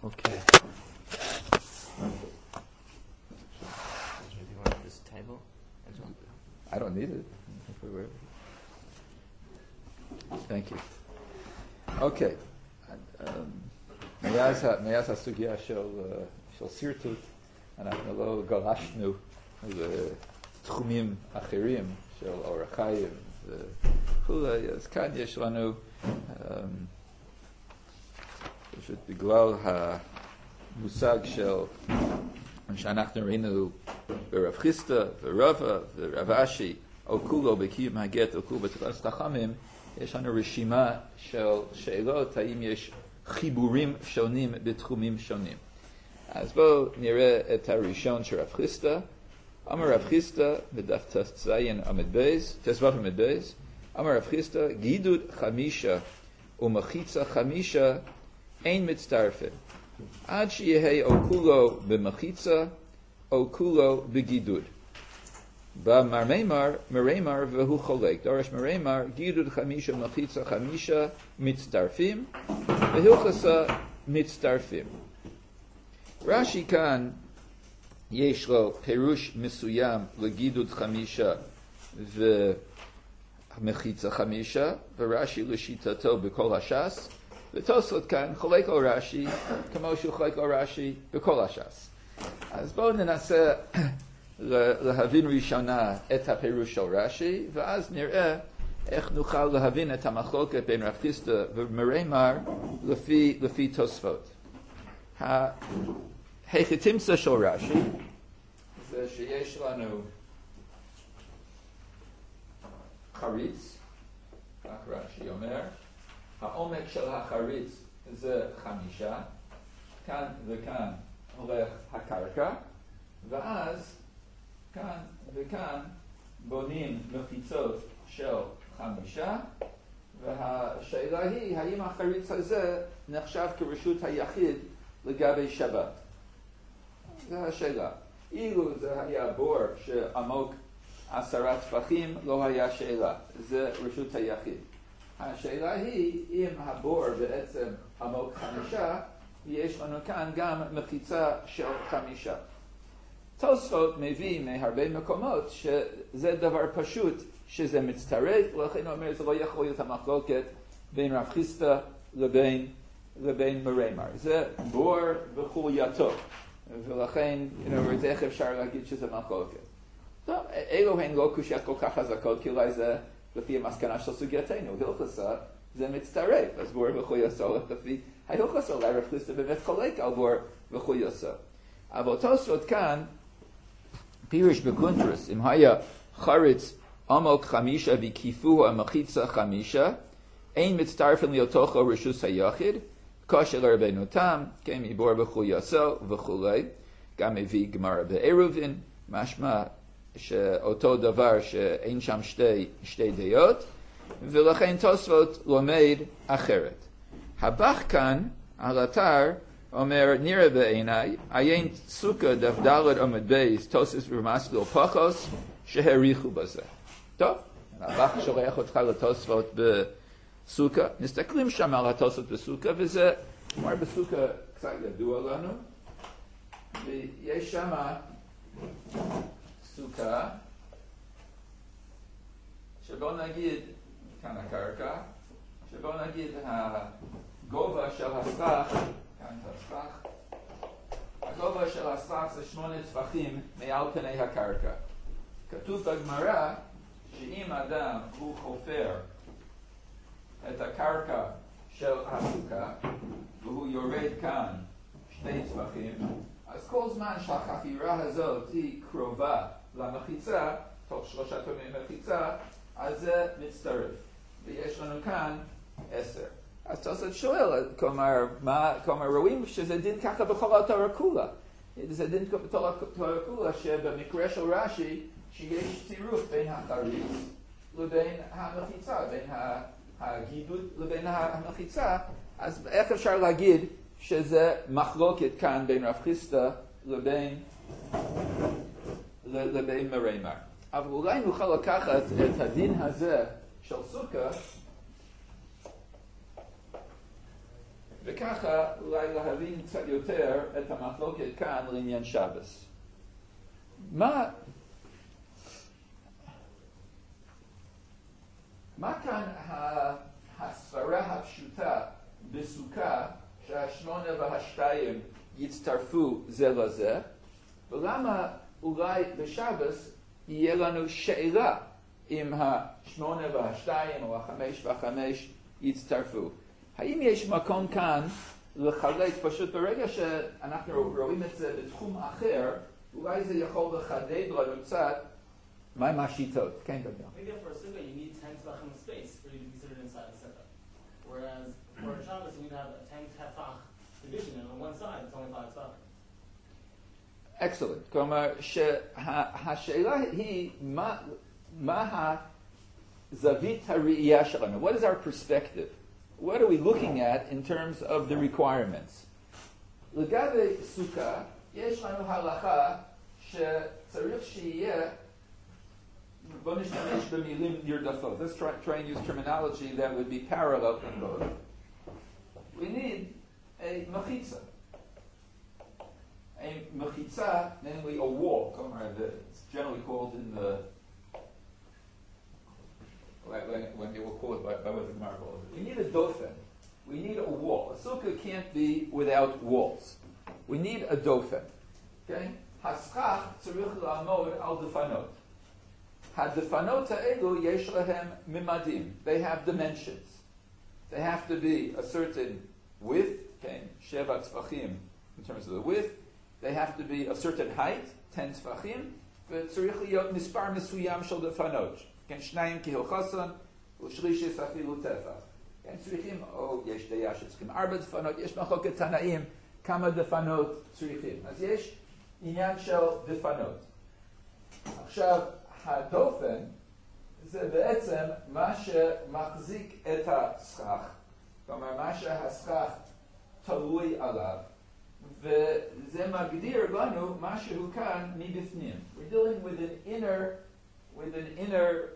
Okay. Do you want this table as well? I don't need it. Thank you. Okay. מאז הסוגיה של סרטוט, אנחנו לא גלשנו לתחומים אחרים של אור החיים וכולי, אז כאן יש לנו, פשוט בגלל המושג של שאנחנו ראינו ברב חיסטה ורבא ורב אשי, או כולו בקיום הגט או כולו בתחילת החכמים, יש לנו רשימה של שאלות האם יש חיבורים שונים בתחומים שונים. אז בואו נראה את הראשון של רב חיסטה. אמר רב חיסטה בדף תזיין עמוד בייז, תזוות עמוד בייז, אמר רב חיסטה, גידוד חמישה ומחיצה חמישה אין מצטרפים, עד שיהיה או כולו במחיצה או כולו בגידוד. בא מרמר והוא חולק. דורש מרמר, גידוד חמישה מחיצה חמישה מצטרפים, והלכסה מצטרפים. רש"י כאן יש לו פירוש מסוים לגידוד חמישה ומחיצה חמישה, ורש"י לשיטתו בכל הש"ס, ותוספות כאן חולק על רש"י כמו שהוא חולק על רש"י בכל הש"ס. אז בואו ננסה להבין ראשונה את הפירוש של רש"י, ואז נראה איך נוכל להבין את המחלוקת בין רב חיסטה ומרמר לפי תוספות. החתימסה של רש"י זה שיש לנו חריץ, כך רש"י אומר, העומק של החריץ זה 5, כאן וכאן הולך הקרקע, ואז כאן וכאן בונים מחיצות של 5, והשאלה היא, האם החריץ הזה נחשב כרשות היחיד לגבי שבת? זו השאלה. אילו זה היה בור שעמוק 10 טפחים, לא היה שאלה. זה רשות היחיד. השאלה היא, אם הבור בעצם עמוק 5, יש לנו כאן גם מחיצה של 5. תוספות מביא מהרבה מקומות שזה דבר פשוט, שזה מצטרף, ולכן הוא אומר, זה לא יכול להיות המחלוקת בין רב חיסטה לבין מרמר. זה בור בחולייתו, ולכן, איך אפשר להגיד שזה מחלוקת? טוב, אלו הן לא קושיות כל כך חזקות, כי אולי זה לפי המסקנה של סוגייתנו. הלכסה זה מצטרף, אז בור בחולייתו, לפי ההלכסה, אולי רב חיסטה באמת חולק על בור בחולייתו. אבל תוספות כאן, פירוש בקונטרס, אם היה חריץ עמוק 5 וקיפוהו המחיצה 5, אין מצטרפים לתוכו רשות היחיד, כאשר לרבנו תם, כן, מבור בחולייתו וכולי. גם מביא גמרא בעירובין, משמע שאותו דבר שאין שם שתי דעות, ולכן תוספות לומד אחרת. הבח כאן על אתר אומר, נראה בעיניי, עיין סוכה דף ד' עמוד בייז, תוספות ומסביר פחוס, שהעריכו בזה. טוב, הבח שולח אותך לתוספות בסוכה, מסתכלים שם על התוספות בסוכה, וזה, כלומר בסוכה קצת ידוע לנו, ויש שם סוכה, שבוא נגיד, כאן הקרקע, שבוא נגיד הגובה של הסכך, כאן הסכך, הגובה של הסכך זה 8 טפחים מעל פני הקרקע. כתוב בגמרא שאם אדם הוא חופר את הקרקע של הסוכה והוא יורד כאן 2 טפחים, אז כל זמן שהחפירה הזאת היא קרובה למחיצה, תוך 3 טפחים מחיצה, אז זה מצטרף. ויש לנו כאן 10. אז תוספות שואל, כלומר רואים שזה דין ככה בכל התורה כולה. זה דין בכל התורה כולה שבמקרה של רש"י, שיש צירוף בין החריץ לבין המחיצה, בין הגידוד לבין המחיצה, אז איך אפשר להגיד שזה מחלוקת כאן בין רב חיסטה לבין מרמר? אבל אולי נוכל לקחת את הדין הזה של סוכה וככה אולי להבין קצת יותר את המחלוקת כאן לעניין שבס. מה כאן הסברה הפשוטה בסוכה שהשמונה והשתיים יצטרפו זה לזה, ולמה אולי בשבס יהיה לנו שאלה אם השמונה והשתיים או החמש והחמש יצטרפו? האם יש מקום כאן לחלק, פשוט ברגע שאנחנו רואים את זה בתחום אחר, אולי זה יכול לחדד לנו קצת מה השיטות. כן, דוד. Maybe for a sukkah you need 10 tefachim of space for you to be considered inside the sukkah. Whereas for a Shabbos you need to have a 10 tefach division, and on one side it's only 5 tefachim. Excellent. כלומר, שהשאלה היא מה הזווית הראייה שלנו? What is our perspective? What are we looking at in terms of the requirements? לגבי סוכה, יש לנו הלכה שצריך שיהיה, בוא נשתמש במילים נרדפות. Let's try and use terminology that would be parallel in both. We need a mechitza. A mechitza, namely a wall. It's generally called in the when they were called by what the Gemara calls it. We need a dofen. We need a wall. A sukkah can't be without walls. We need a dofen. Okay? Haschach tzarich la'amod al defanot. Hadefanot ha'elu yesh lahem mimadim. They have dimensions. They have to be a certain width, okay, sheva tzfachim in terms of the width. They have to be a certain height, 10 tzfachim. V'tzarich liyot mispar mesuyam shel defanot. כן, שניים כהלכסון, ושלישי אפילו טפח. כן, צריכים, או יש דעה שצריכים 4 דפנות, יש מחלוקת תנאים, כמה דפנות צריכים. אז יש עניין של דפנות. עכשיו, הדופן זה בעצם מה שמחזיק את הסכך, כלומר מה שהסכך תלוי עליו, וזה מגדיר לנו משהו כאן מבפנים. We're dealing with an inner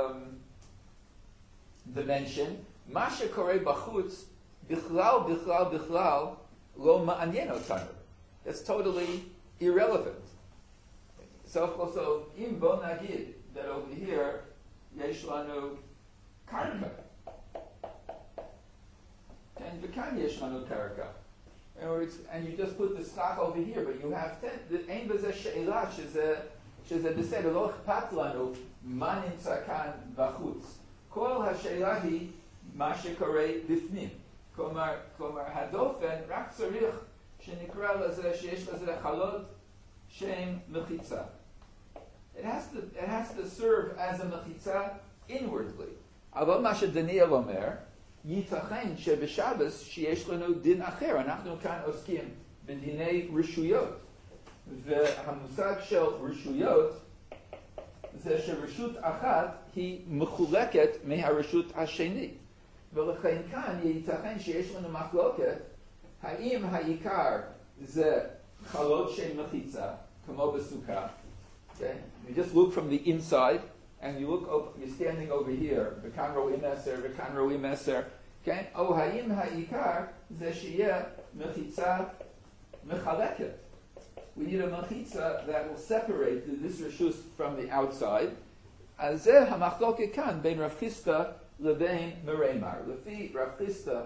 dimension. מה שקורה בחוץ בכלל לא מעניין אותנו. It's totally irrelevant. סוף כל סוף, אם בוא נגיד that over here יש לנו קרקע. כן, וכאן יש לנו קרקע. And you just put the stock over here, but you have 10. אין בזה שאלה שזה בסדר, לא אכפת לנו מה נמצא כאן בחוץ. כל השאלה היא מה שקורה בפנים. כלומר, הדופן רק צריך שנקרא לזה שיש לזה חלות שהן מחיצה. It has to serve as a מחיצה inwardly. אבל מה שדניאל אומר, ייתכן שבשבס שיש לנו דין אחר. אנחנו כאן עוסקים בדיני רשויות. והמושג של רשויות זה שרשות אחת היא מחולקת מהרשות השנית. ולכן כאן ייתכן שיש לנו מחלוקת האם העיקר זה חלות של מחיצה, כמו בסוכה. Okay? You just look from the inside and you're standing over here, וכאן רואים 10 וכאן רואים 10. Okay? או האם העיקר זה שיהיה מחיצה מחלקת. We need a machitza that will separate this reshus from the outside. אז זה המחלוקת כאן בין רב חיסדא לבין מריימר. לפי רב חיסדא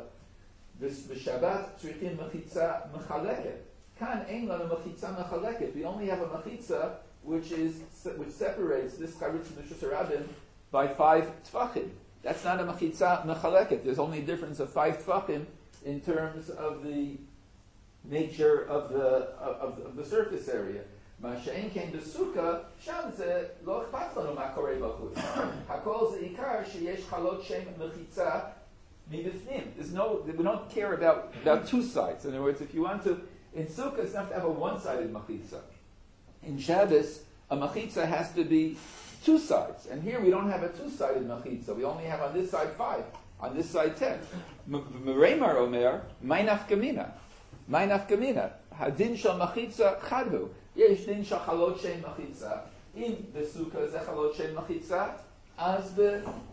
בשבת צריכים מחיצה מחלקת. כאן אין לנו מחיצה מחלקת. We only have a machitza which separates this charitz and reshus harabim by 5 tfachim. That's not a machitza mechaleket. There's only a difference of 5 tfachim in terms of the nature of the surface area. מה שאין כן בסוכה, שם זה לא אכפת לנו מה קורה בחוץ. הכל זה עיקר שיש חלות שם מחיצה מבפנים. We don't care about 2 sides. In other words, if you want to, in sukkah it's enough to have a one-sided machitza. In Shabbos, a machitza has to be 2 sides. And here we don't have a 2-sided machitza. We only have on this side 5, on this side 10. Mereimar Omer, my nafkamina. My nafkamina. Hadin shal machitza chadhu. יש דין של חלות שם מחיצה. אם בסוכה זה חלות שם מחיצה, אז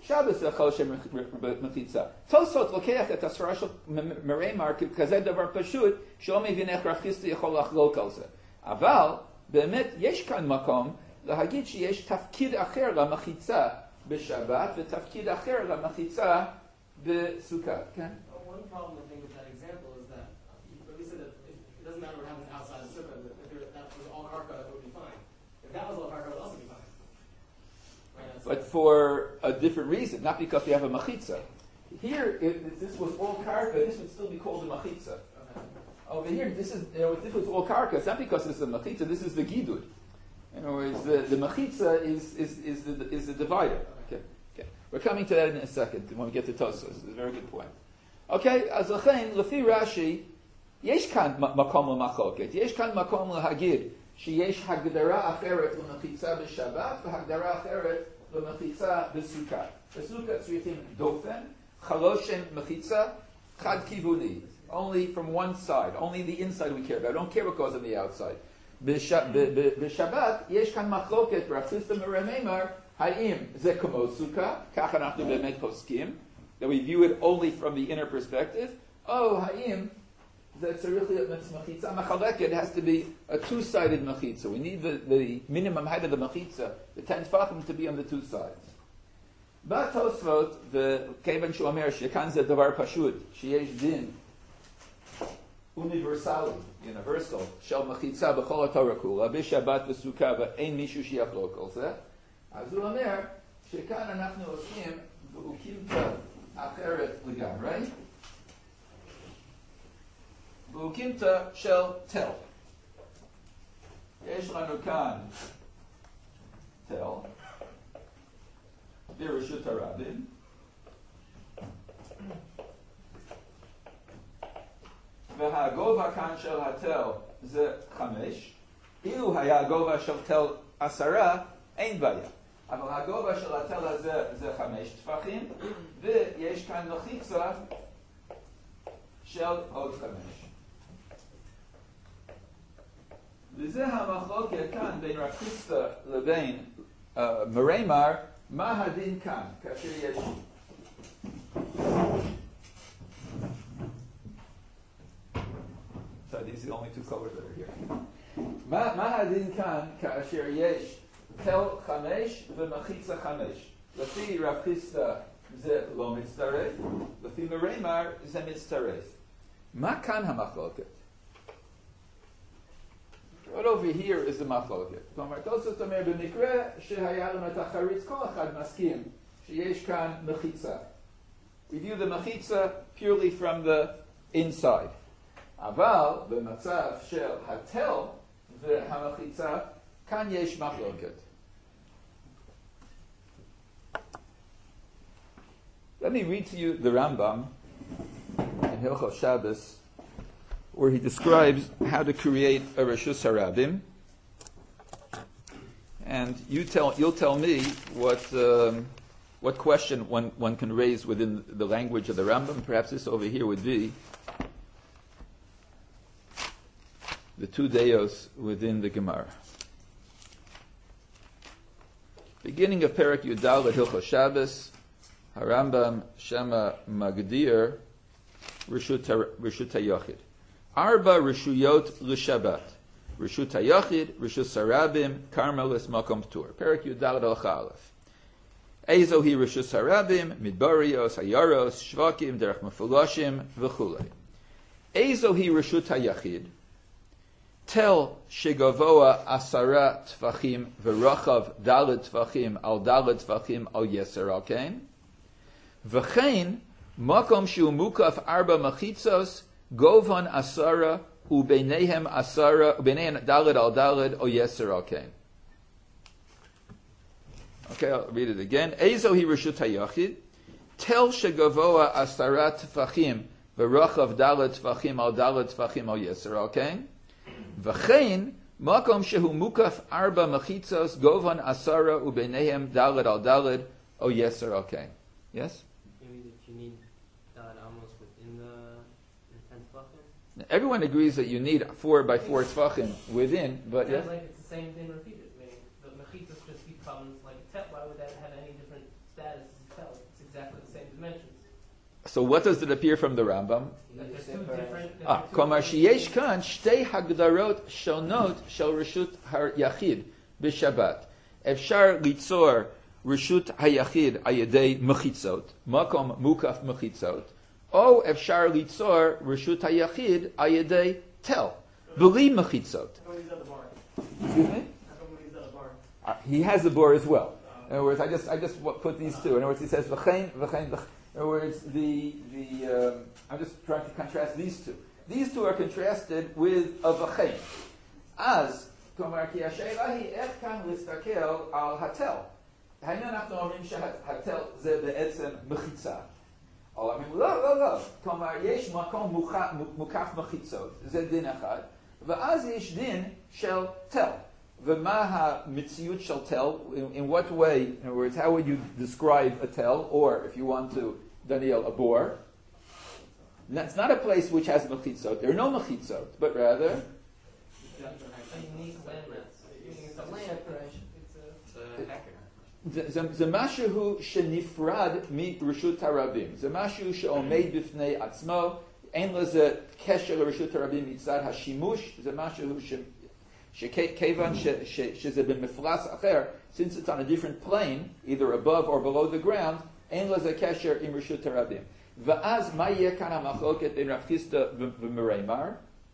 Shabbos Chol Shem Mechitza. Tosfot lokeach et הסברה של מריימר כזה דבר פשוט, שלא מבין איך רב חיסדא יכול לחלוק על זה. אבל באמת יש כאן מקום להגיד שיש תפקיד אחר למחיצה בשבת ותפקיד אחר למחיצה בסוכה. כן? One problem I think with that example is that you said that it doesn't matter what happens outside the sukkah, but if that was all karka, it would be fine. If that was all karka, it would also be fine. Right? But for a different reason, not because we have a machitza. Here, if this was all karka, this would still be called a machitza. Okay. Over here, this is, if this was all karka, it's not because this is a machitza, this is the gidud. In other words, the machitza is the divider. Okay. We're coming to that in a second when we get to Tosfos. It's a very good point. Okay, אז לכן, לפי רש"י, יש כאן מקום למחלוקת. יש כאן מקום להגיד שיש הגדרה אחרת למחיצה בשבת והגדרה אחרת למחיצה בסוכה. בסוכה צריכים דופן, חלושן מחיצה, חד כיווני. Only from one side, only the inside we care about. I don't care what goes on the outside. בשבת יש כאן מחלוקת, רב חיסדא מריימר, האם זה כמו סוכה, כך אנחנו באמת פוסקים, that we view it only from the inner perspective, או האם זה צריך להיות מחיצה מחלקת, it has to be a two-sided mechitza. We need the minimum height of the mechitza, the 10 tefachim, to be on the two sides. בא תוספות, וכיוון שהוא אומר שכאן זה דבר פשוט, שיש דין אוניברסלי, universal, של מחיצה בכל התורה כולה, בשבת וסוכה, ואין מישהו שיחלוק על זה, אז הוא אומר שכאן אנחנו עושים באוקימתא אחרת לגמרי, באוקימתא של תל. יש לנו כאן תל, ברשות הרבים, והגובה כאן של התל זה 5, אילו היה הגובה של תל 10, אין בעיה. אבל הגובה של התל הזה זה 5 טפחים, ויש כאן מחיצה של עוד 5. וזה המחלוקת כאן בין רב חיסדא לבין מריימר, מה הדין כאן, כאשר יש... So these are the only two colors that are here. מה הדין כאן כאשר יש תל 5 ומחיצה 5? לפי רב חיסדא זה לא מצטרף, לפי מריימר זה מצטרף. מה כאן המחלוקת? Right over here is the מחלוקת. כלומר, תוספות אומר, במקרה שהיה לנו את החריץ, כל אחד מסכים שיש כאן מחיצה. We view the מחיצה purely from the inside. אבל במצב של התל והמחיצה, כאן יש מחלוקת. Let me read to you the Rambam in Hilchos Shabbos, where he describes how to create a Reshus Harabim. And you'll tell me what question one can raise within the language of the Rambam. Perhaps this over here would be the two deos within the Gemara. Beginning of Perek Yudal at Hilchos Shabbos, Harambam Shema Magdir Reshut HaYachid. Arba Reshuyot L'Shabbat. Reshut HaYachid, Reshus Harabim, Karmelis Makom Ptur. Perek Yudal Halacha Aleph. Ezo hi Reshus Harabim, Midbarios, Hayaros, Shvakim, Derech Mefulashim, V'chulei. Ezo hi Reshut HaYachid. Tel shegavoa asara tfachim v'rachav daled tfachim al yeser al kain. V'chein makom shu mukaf arba machitzos govan asara u'beinehem daled al yeser al kain. Okay, I'll read it again. Ezo hi reshut hayachid. Tel shegavoa asara tfachim v'rachav daled tfachim al yeser al kain. V'chein makom shehu mukaf arba machitzos govan asara u'beinehem daled al yeser al kain. Yes? Maybe that you need that almost within the 10 tefachim? Everyone agrees that you need 4 by 4 tefachim within, but yes? Like it's the same thing repeated. I mean, the mechitzas just becomes like a tel. Why would that have any different status as a tel? So what does it appear from the Rambam? That there's two different. Komar sheyesh kan shtei hagdarot shonot shel reshut hayachid b'Shabbat. Efshar litzor reshut hayachid ayedei mechitzot, makom mukaf mechitzot, o efshar litzor reshut hayachid ayedei tel, b'li mechitzot. How come he's at the bar? Excuse me? How come he's at the bar? He has the bor as well. In other words, I just put these two. In other words, he says v'chein v'chein v'chein. In other words, I'm just trying to contrast these two. These two are contrasted with a v'chein. As כלומר, כי השאלה היא איך כאן להסתכל על התל. היינו אנחנו אומרים שהתל זה בעצם מחיצה. אבל אומרים, לא. כלומר, יש מקום מוקף מחיצות. זה דין אחד. ואז יש דין של תל. ומה המציאות של תל? In what way, in other words, how would you describe a tel? Or, if you want to, Daniel, a bor? It's not a place which has mechitzot. There are no mechitzot, but rather unique landmass. It's a land. It's a hacker. זה משהו שנפרד מרשות הרבים. זה משהו שעומד בפני עצמו, אין לזה קשר לרשות הרבים מצד השימוש, זה משהו שכיוון שזה במפלס אחר, since it's on a different plane, either above or below the ground, אין לזה קשר עם רשות הרבים. ואז מה יהיה כאן המחלוקת בין רב חיסדא ומריימר?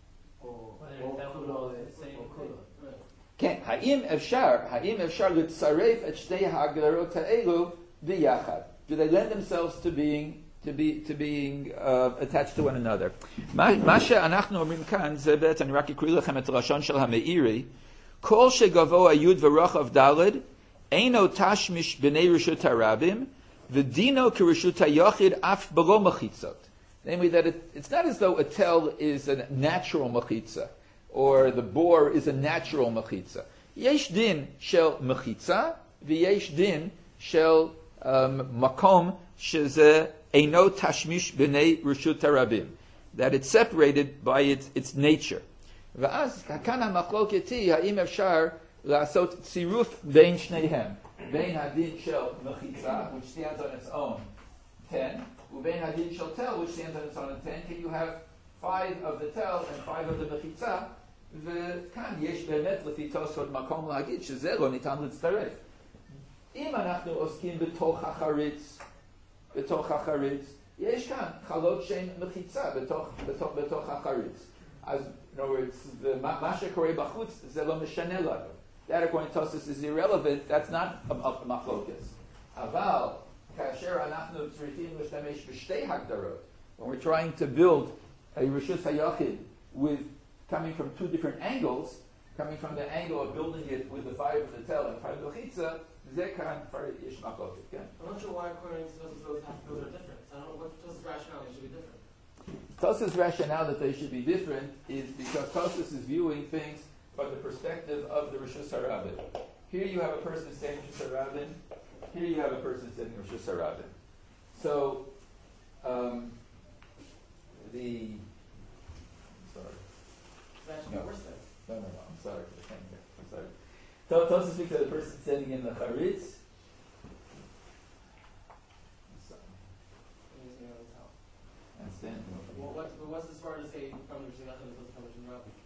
כן, האם אפשר לצרף את שתי ההגדרות האלו ביחד? Do they lend themselves to being attached to one another? מה שאנחנו אומרים כאן, זה בעצם, אני רק אקריא לכם את הלשון של המאירי, כל שגבוה י' ורוחב ד' אינו תשמיש בני רשות הרבים, ודינו כרשות היחיד אף בלא מחיצות. Namely, that it's not as though a tel is a natural mechitza, or the bor is a natural mechitza. Yesh din shel mechitza, v'yesh din shel makom sheze eino tashmish b'nei reshut harabim. That it's separated by its nature. V'az kakan ha'machloket hi ha'im efshar la'asot tziruf bein shneihem. Bein hadin shel mechitza, which stands on its own 10, ubein hadin shel tel, which stands on its own 10. Can you have 5 of the tel and 5 of the mechitza? וכאן יש באמת לפי תוספות מקום להגיד שזה לא ניתן להצטרף. אם אנחנו עוסקים בתוך החריץ, יש כאן חלות שהן מחיצה בתוך החריץ. אז מה שקורה בחוץ זה לא משנה לנו. That according to Tosfos is irrelevant, that's not a מחלוקת. אבל כאשר אנחנו צריכים להשתמש בשתי הגדרות, when we're trying to build a reshus hayachid with coming from two different angles, coming from the angle of building it with the 5 of the tel and 5 of the chitza, זה כאן כבר יש מחלוקת, כן? I'm not sure why according to Tosfos those are different. I don't know what Tosfos' rationale they should be different. Tosfos' rationale that they should be different is because Tosfos is viewing things from the perspective of the Reshus HaRabim. Here you have a person saying Reshus HaRabim, here you have a person saying Reshus HaRabim. So, No. No, I'm sorry for the thing here. I'm sorry. Tosfos speaks of the person standing in the charitz. And standing. Well, what's as far to say from the Rishon Yachid as opposed to from Rabbi?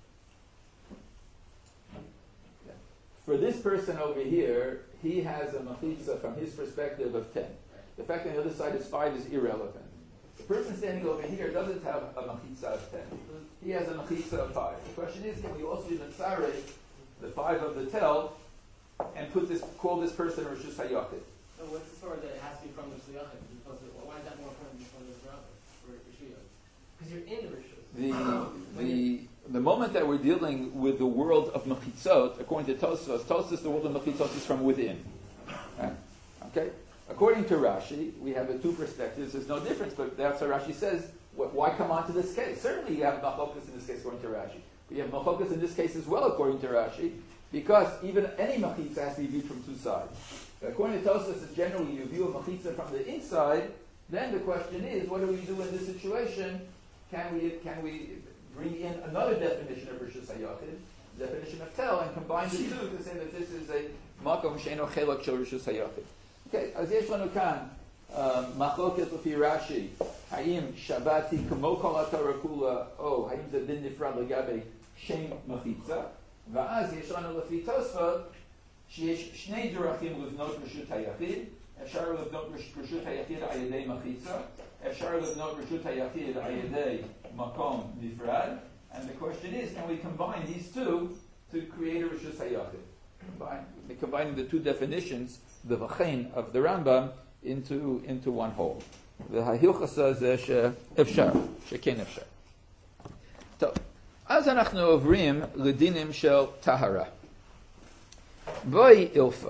For this person over here, he has a machitza from his perspective of 10. The fact that on the other side is 5 is irrelevant. The person standing over here doesn't have a machitza of 10. He has a machitza of 5. The question is, can we also even tzareh the 5 of the tel and call this person Reshus HaYachid? So what's the story that it has to be from the Rishon Yachid? Why is that more important than from the Rabbi or Rishon? Because you're in the Rishon. The moment that we're dealing with the world of mechitzot, according to Tosfos, the world of mechitzot is from within. Right? Okay? According to Rashi, we have the two perspectives. There's no difference, but that's what Rashi says. Why come on to this case? Certainly you have machokas in this case according to Rashi. But you have machokas in this case as well according to Rashi, because even any machitza has to be viewed from two sides. But according to Tosfos, generally you view a machitza from the inside, then the question is, what do we do in this situation? Can we bring in another definition of Reshus HaYachid, definition of tel, and combine the two to say that this is a makom she'eno chelak shel Reshus HaYachid. Okay, אז יש לנו כאן מחלוקת לפי רש"י, האם שבתי כמו כל התורה כולה, או האם זה דין נפרד לגבי שם מחיצה, ואז יש לנו לפי תוספות שיש שני דרכים לבנות רשות היחיד. אפשר לבנות רשות היחיד על ידי מחיצה, אפשר לבנות רשות היחיד על ידי מקום נפרד, and the question is, can we combine these two to create a reshut hayachid? Combining the two definitions, the v'chein of the Rambam, into one whole. The Hilchasa זה שאפשר, שכן אפשר. טוב, אז אנחנו עוברים לדינים של טהרה. בואי אילפה.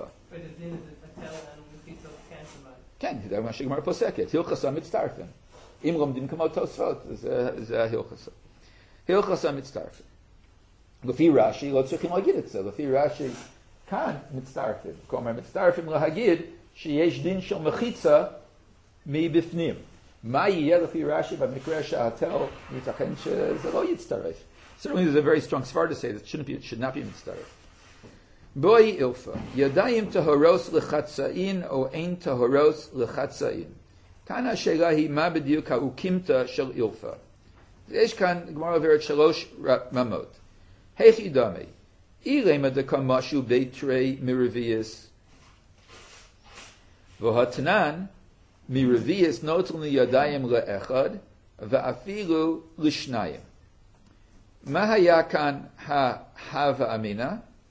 כן, זה מה שגמר פוסקת. הילכסה מצטרפים. אם לומדים כמו תוספות, זה ההילכסה. הילכסה מצטרפים. לפי רש"י, לא צריכים להגיד את זה. לפי רש"י, כאן מצטרפים. כלומר, מצטרפים להגיד שיש דין של מחיצה מבפנים. מה יהיה לפי רש"י במקרה שהתל ייתכן שזה לא יצטרף? Certainly there's a very strong svar to say that it should not be מצטרף. בואי אילפה, ידיים טהורוס לחצאין או אין טהורוס לחצאין. כאן השאלה היא מה בדיוק האוקימתא של אילפה. יש כאן, גמרא עוברת 3 רמות. היכי דמי, אילמה דקה משהו ביתרי מרוויס, והתנן מרוויס נותן לידיים לאחד, ואפילו לשניים. מה היה כאן ההווה אמינא?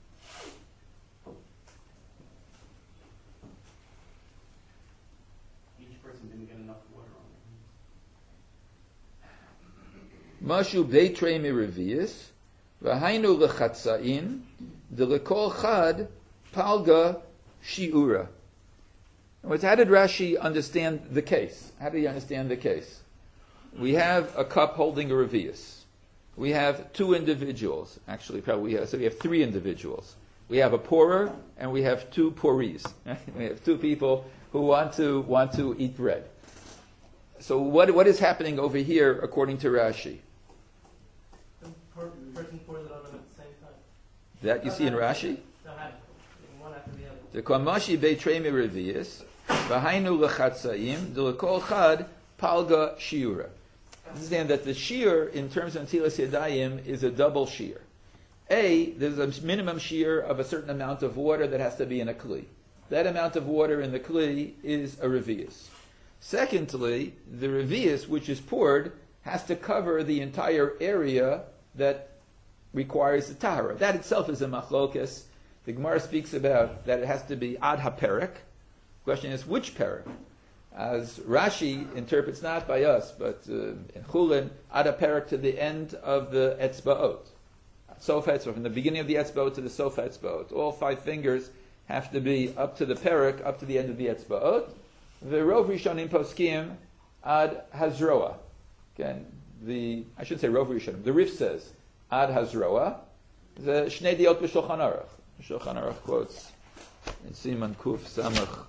משהו ביתרי מרוויס, והיינו לחצאין, דלכל חד פלגה שיעורה. How did Rashi understand the case? How did he understand the case? We have a cup holding a revius. We have 2 individuals. Actually, probably we have 3 individuals. We have a pourer and we have 2 pourees. We have 2 people who want to eat bread. So what is happening over here according to Rashi? The person pours it on them at the same time. That you see in Rashi? One after the other. The Kamashi Beitrei Meravius, V'hainu L'chatzaim, D'Lekol Chad Palga Shiura. Understand that the shear, in terms of Netilas Yadayim, is a double shear. There's a minimum shear of a certain amount of water that has to be in a kli. That amount of water in the kli is a revius. Secondly, the revius, which is poured, has to cover the entire area that requires the tahara. That itself is a machlokas. The Gemara speaks about that it has to be ad haperek. The question is, which perek? As Rashi interprets, not by us, but in Chulin, ad haperek to the end of the etzbaot. Sof etzbaot, from the beginning of the etzbaot to the sof etzbaot. All 5 fingers have to be up to the perek, up to the end of the etzbaot. The Rov Rishonim poskim ad hazroa. Again, I should say Rov Rishonim. The Rif says ad hazroa. The Shnei Diot b'Shulchan Aruch. Shulchan Aruch quotes in Siman Kuf Samach.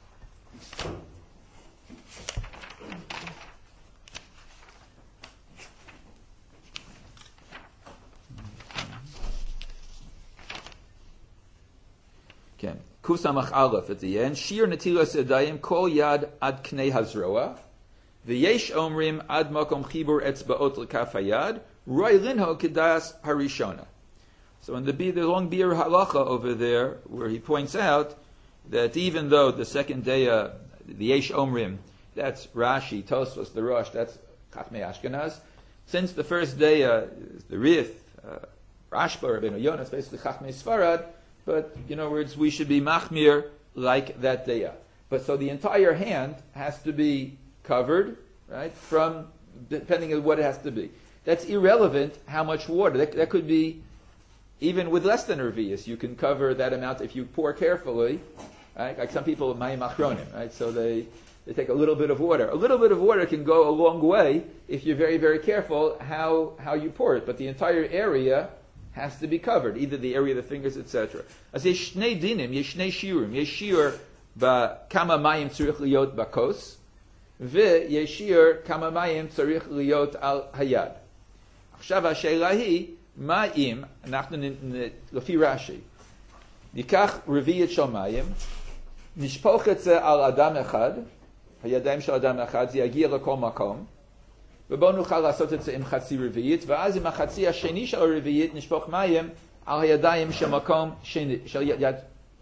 Okay. Kuf Samach Aleph at the end. Shir Netilas Yadayim Kol Yad Ad Knei Hazroa. V'yesh Omrim Ad Makom Chibur Etzbaot L'Kaf Hayad. Roy Linho Kedas Harishona. So in the long Bir Halacha over there, where he points out that even though the second day, the Yesh Omrim, that's Rashi, Tosfos, the Rosh, that's Chachmei Ashkenaz. Since the first day, the Rif, Rashba, Rabbeinu Yonah, it's basically Chachmei Sfarad, but in other words, we should be Machmir like that day. But so the entire hand has to be covered, right, from, depending on what it has to be. That's irrelevant how much water. That could be, even with less than a revius, you can cover that amount if you pour carefully. Right? Like some people, mayim achronim, right? So they take a little bit of water. A little bit of water can go a long way if you're very, very careful how you pour it. But the entire area has to be covered, either the area of the fingers, etc. As yesh shnei dinim, yesh shnei shiurim, yesh shiur kama mayim tzarich liyot bakos, veyesh shiur kama mayim tzarich liyot al hayad. עכשיו השאלה היא, מה אם, אנחנו לפי רש"י, ניקח רביעית של מים, נשפוך את זה על אדם אחד, הידיים של אדם אחד, זה יגיע לכל מקום, ובואו נוכל לעשות את זה עם חצי רביעית, ואז עם החצי השני של הרביעית נשפוך מים על הידיים של מקום שני, של יד.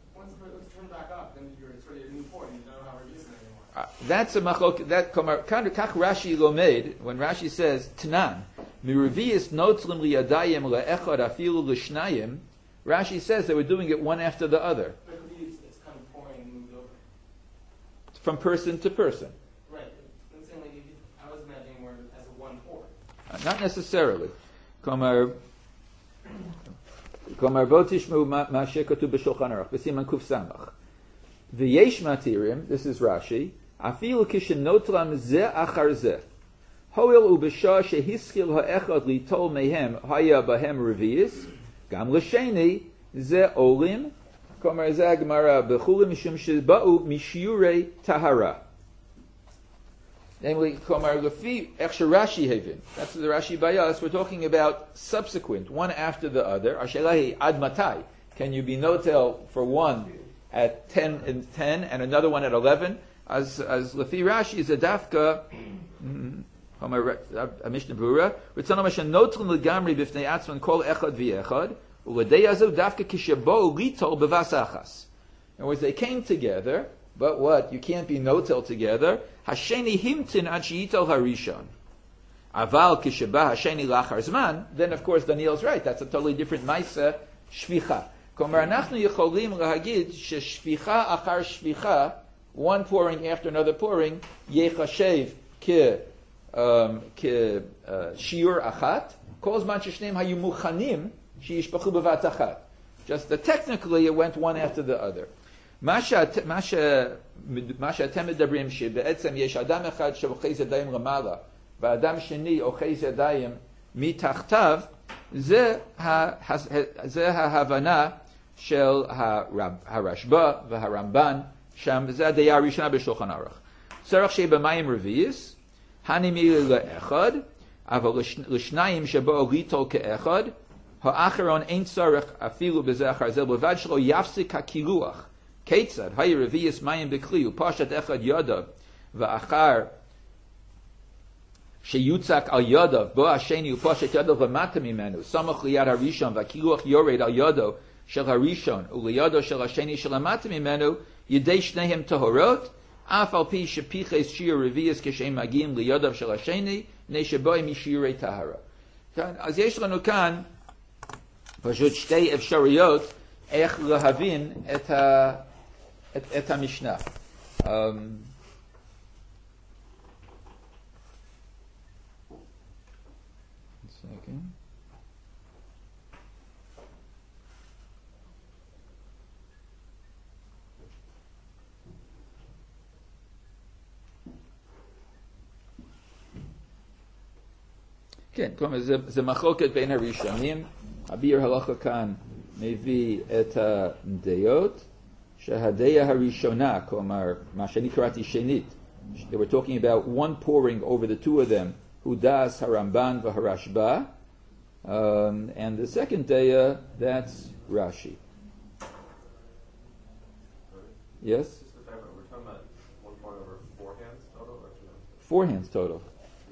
That's a machlok. That kach Rashi lomed when Rashi says Tanan mirevius notzlim liyadayim leechad afilu l'shnayim. Rashi says they were doing it one after the other, It's kind of pouring and moved over. from person to person. Right. I'm saying like I was imagining more as a one pour. Not necessarily. Komar bo tishmu ma shekatu b'shulchan aruch b'siman kuf samach. V'yesh matirim. This is Rashi. Afilu kishenotram ze achar ze. Hoil ubesha shehiskil ha'echad litol mehem haya bahem revius. Gam l'sheni ze olim. Komar ze Gemara b'chulim mishum sheba'u mishiurei tahara. Namely, Komar Lefi Echsher Rashi Hevin. That's the Rashi Bayas. We're talking about subsequent, one after the other. Ashelahi Ad Matai. Can you be notel for one at 10 and another one at 11? As Lefi Rashi is a dafka. Komar Mishnah Brura. Ritzana Mashan Notrin Legamri Bifnei Atzman Kol Echad V'Echad. Uladei Azu dafka Kishabo Litol Bevasachas. In other words, they came together. But what? You can't be notel together. Hasheni himtin ad sheyitel harishon. Aval kisheba hasheni lachar zman. Then of course Daniel's right. That's a totally different ma'isa shvicha. Komar anachnu yecholim lahagid sheshvicha achar shvicha, one pouring after another pouring, yechashev ke shiur achat. Kol zman sheshneim hayu muchanim sheyishpachu bevat achat. Just technically it went one after the other. מה שאתם מדברים שבעצם יש אדם אחד שאוחז ידיים למעלה ואדם שני אוחז ידיים מתחתיו, זה ההבנה של הרשב"א והרמב"ן שם, וזה הדעה הראשונה בשולחן ערוך. צריך שיהיה במים רביעיס, הנימי לאחד, אבל לשניים שבאו ליטול כאחד, האחרון אין צורך אפילו בזה אחר זה, בלבד שלא יפסיק הקילוח. כיצד? היי רביעיס מים בכלי, ופשט אחד ידיו, ואחר שיוצק על ידיו, בו השני ופשט ידיו למטה ממנו, סמוך ליד הראשון, והקילוח יורד על ידו של הראשון, ולידו של השני שלמטה ממנו, ידי שניהם טהורות, אף על פי שפיחס שיר רביעיס כשהם מגיעים לידיו של השני, פני שבו הם משיעורי טהרה. אז יש לנו כאן פשוט שתי אפשרויות איך להבין את המשנה. כן, כלומר זה מחלוקת בין הראשונים. הביר הלכה כאן מביא את הדעות, שהדעה הראשונה, כלומר, מה שאני קראתי שנית, they were talking about one pouring over the two of them, who das Haramban v'Harashba, and the second daya, that's Rashi. Yes? Just the fact that we're talking about one point over 4 hands total, or 4 hands total.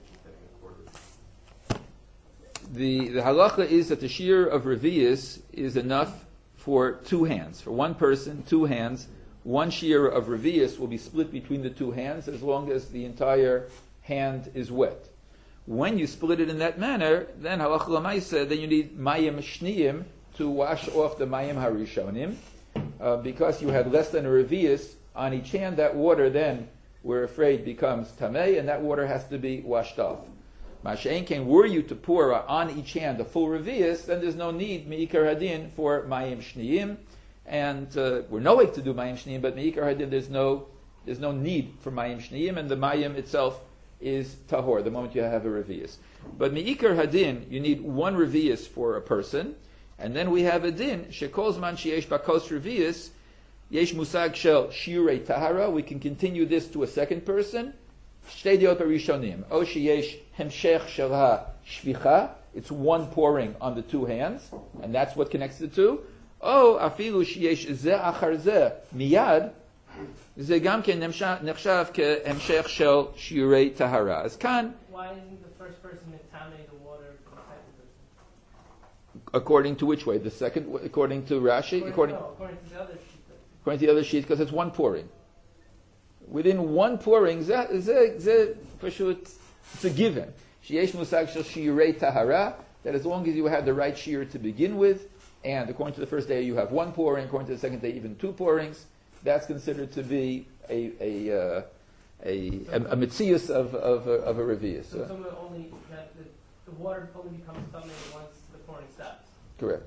The halacha is that the shear of revius is enough for 2 hands. For one person, 2 hands. One shear of revius will be split between the 2 hands as long as the entire hand is wet. When you split it in that manner, then halacha l'maisa, then you need mayim shniyim to wash off the mayim harishonim. Because you had less than a revius on each hand, that water then, we're afraid, becomes tamei, and that water has to be washed off. Masha'en can were you to pour on each hand a full revius, then there's no need meikar hadin for mayim shniyim, and we're knowing to do mayim shniyim, but meikar hadin there's no need for mayim shniyim, and the mayim itself is tahor the moment you have a revius. But meikar hadin you need 1 revius for a person, and then we have a din shekol zman sheyesh bakos revius yesh musag shel shiurei tahara. We can continue this to a second person. Shtei diot barishonim. O sheyesh hemshech shel ha-shvicha. It's 1 pouring on the 2 hands, and that's what connects the 2. O afilu sheyesh ze achar ze miyad. זה גם כן נחשב כהמשך של שיעורי טהרה. אז כאן, Why isn't the first person metame the water for the second person? according to which way? The second, according to Rashi? According to the other sheet. According to the other sheet, because it's one pouring. Within one pouring, זה פשוט, it's a given. שיש מושג של שיעורי טהרה, that as long as you had the right shear to begin with, and according to the first day you have one pouring, according to the second day even two pourings, that's considered to be a metzius of a revius. So only that the water only becomes tummy once the pouring stops. Correct.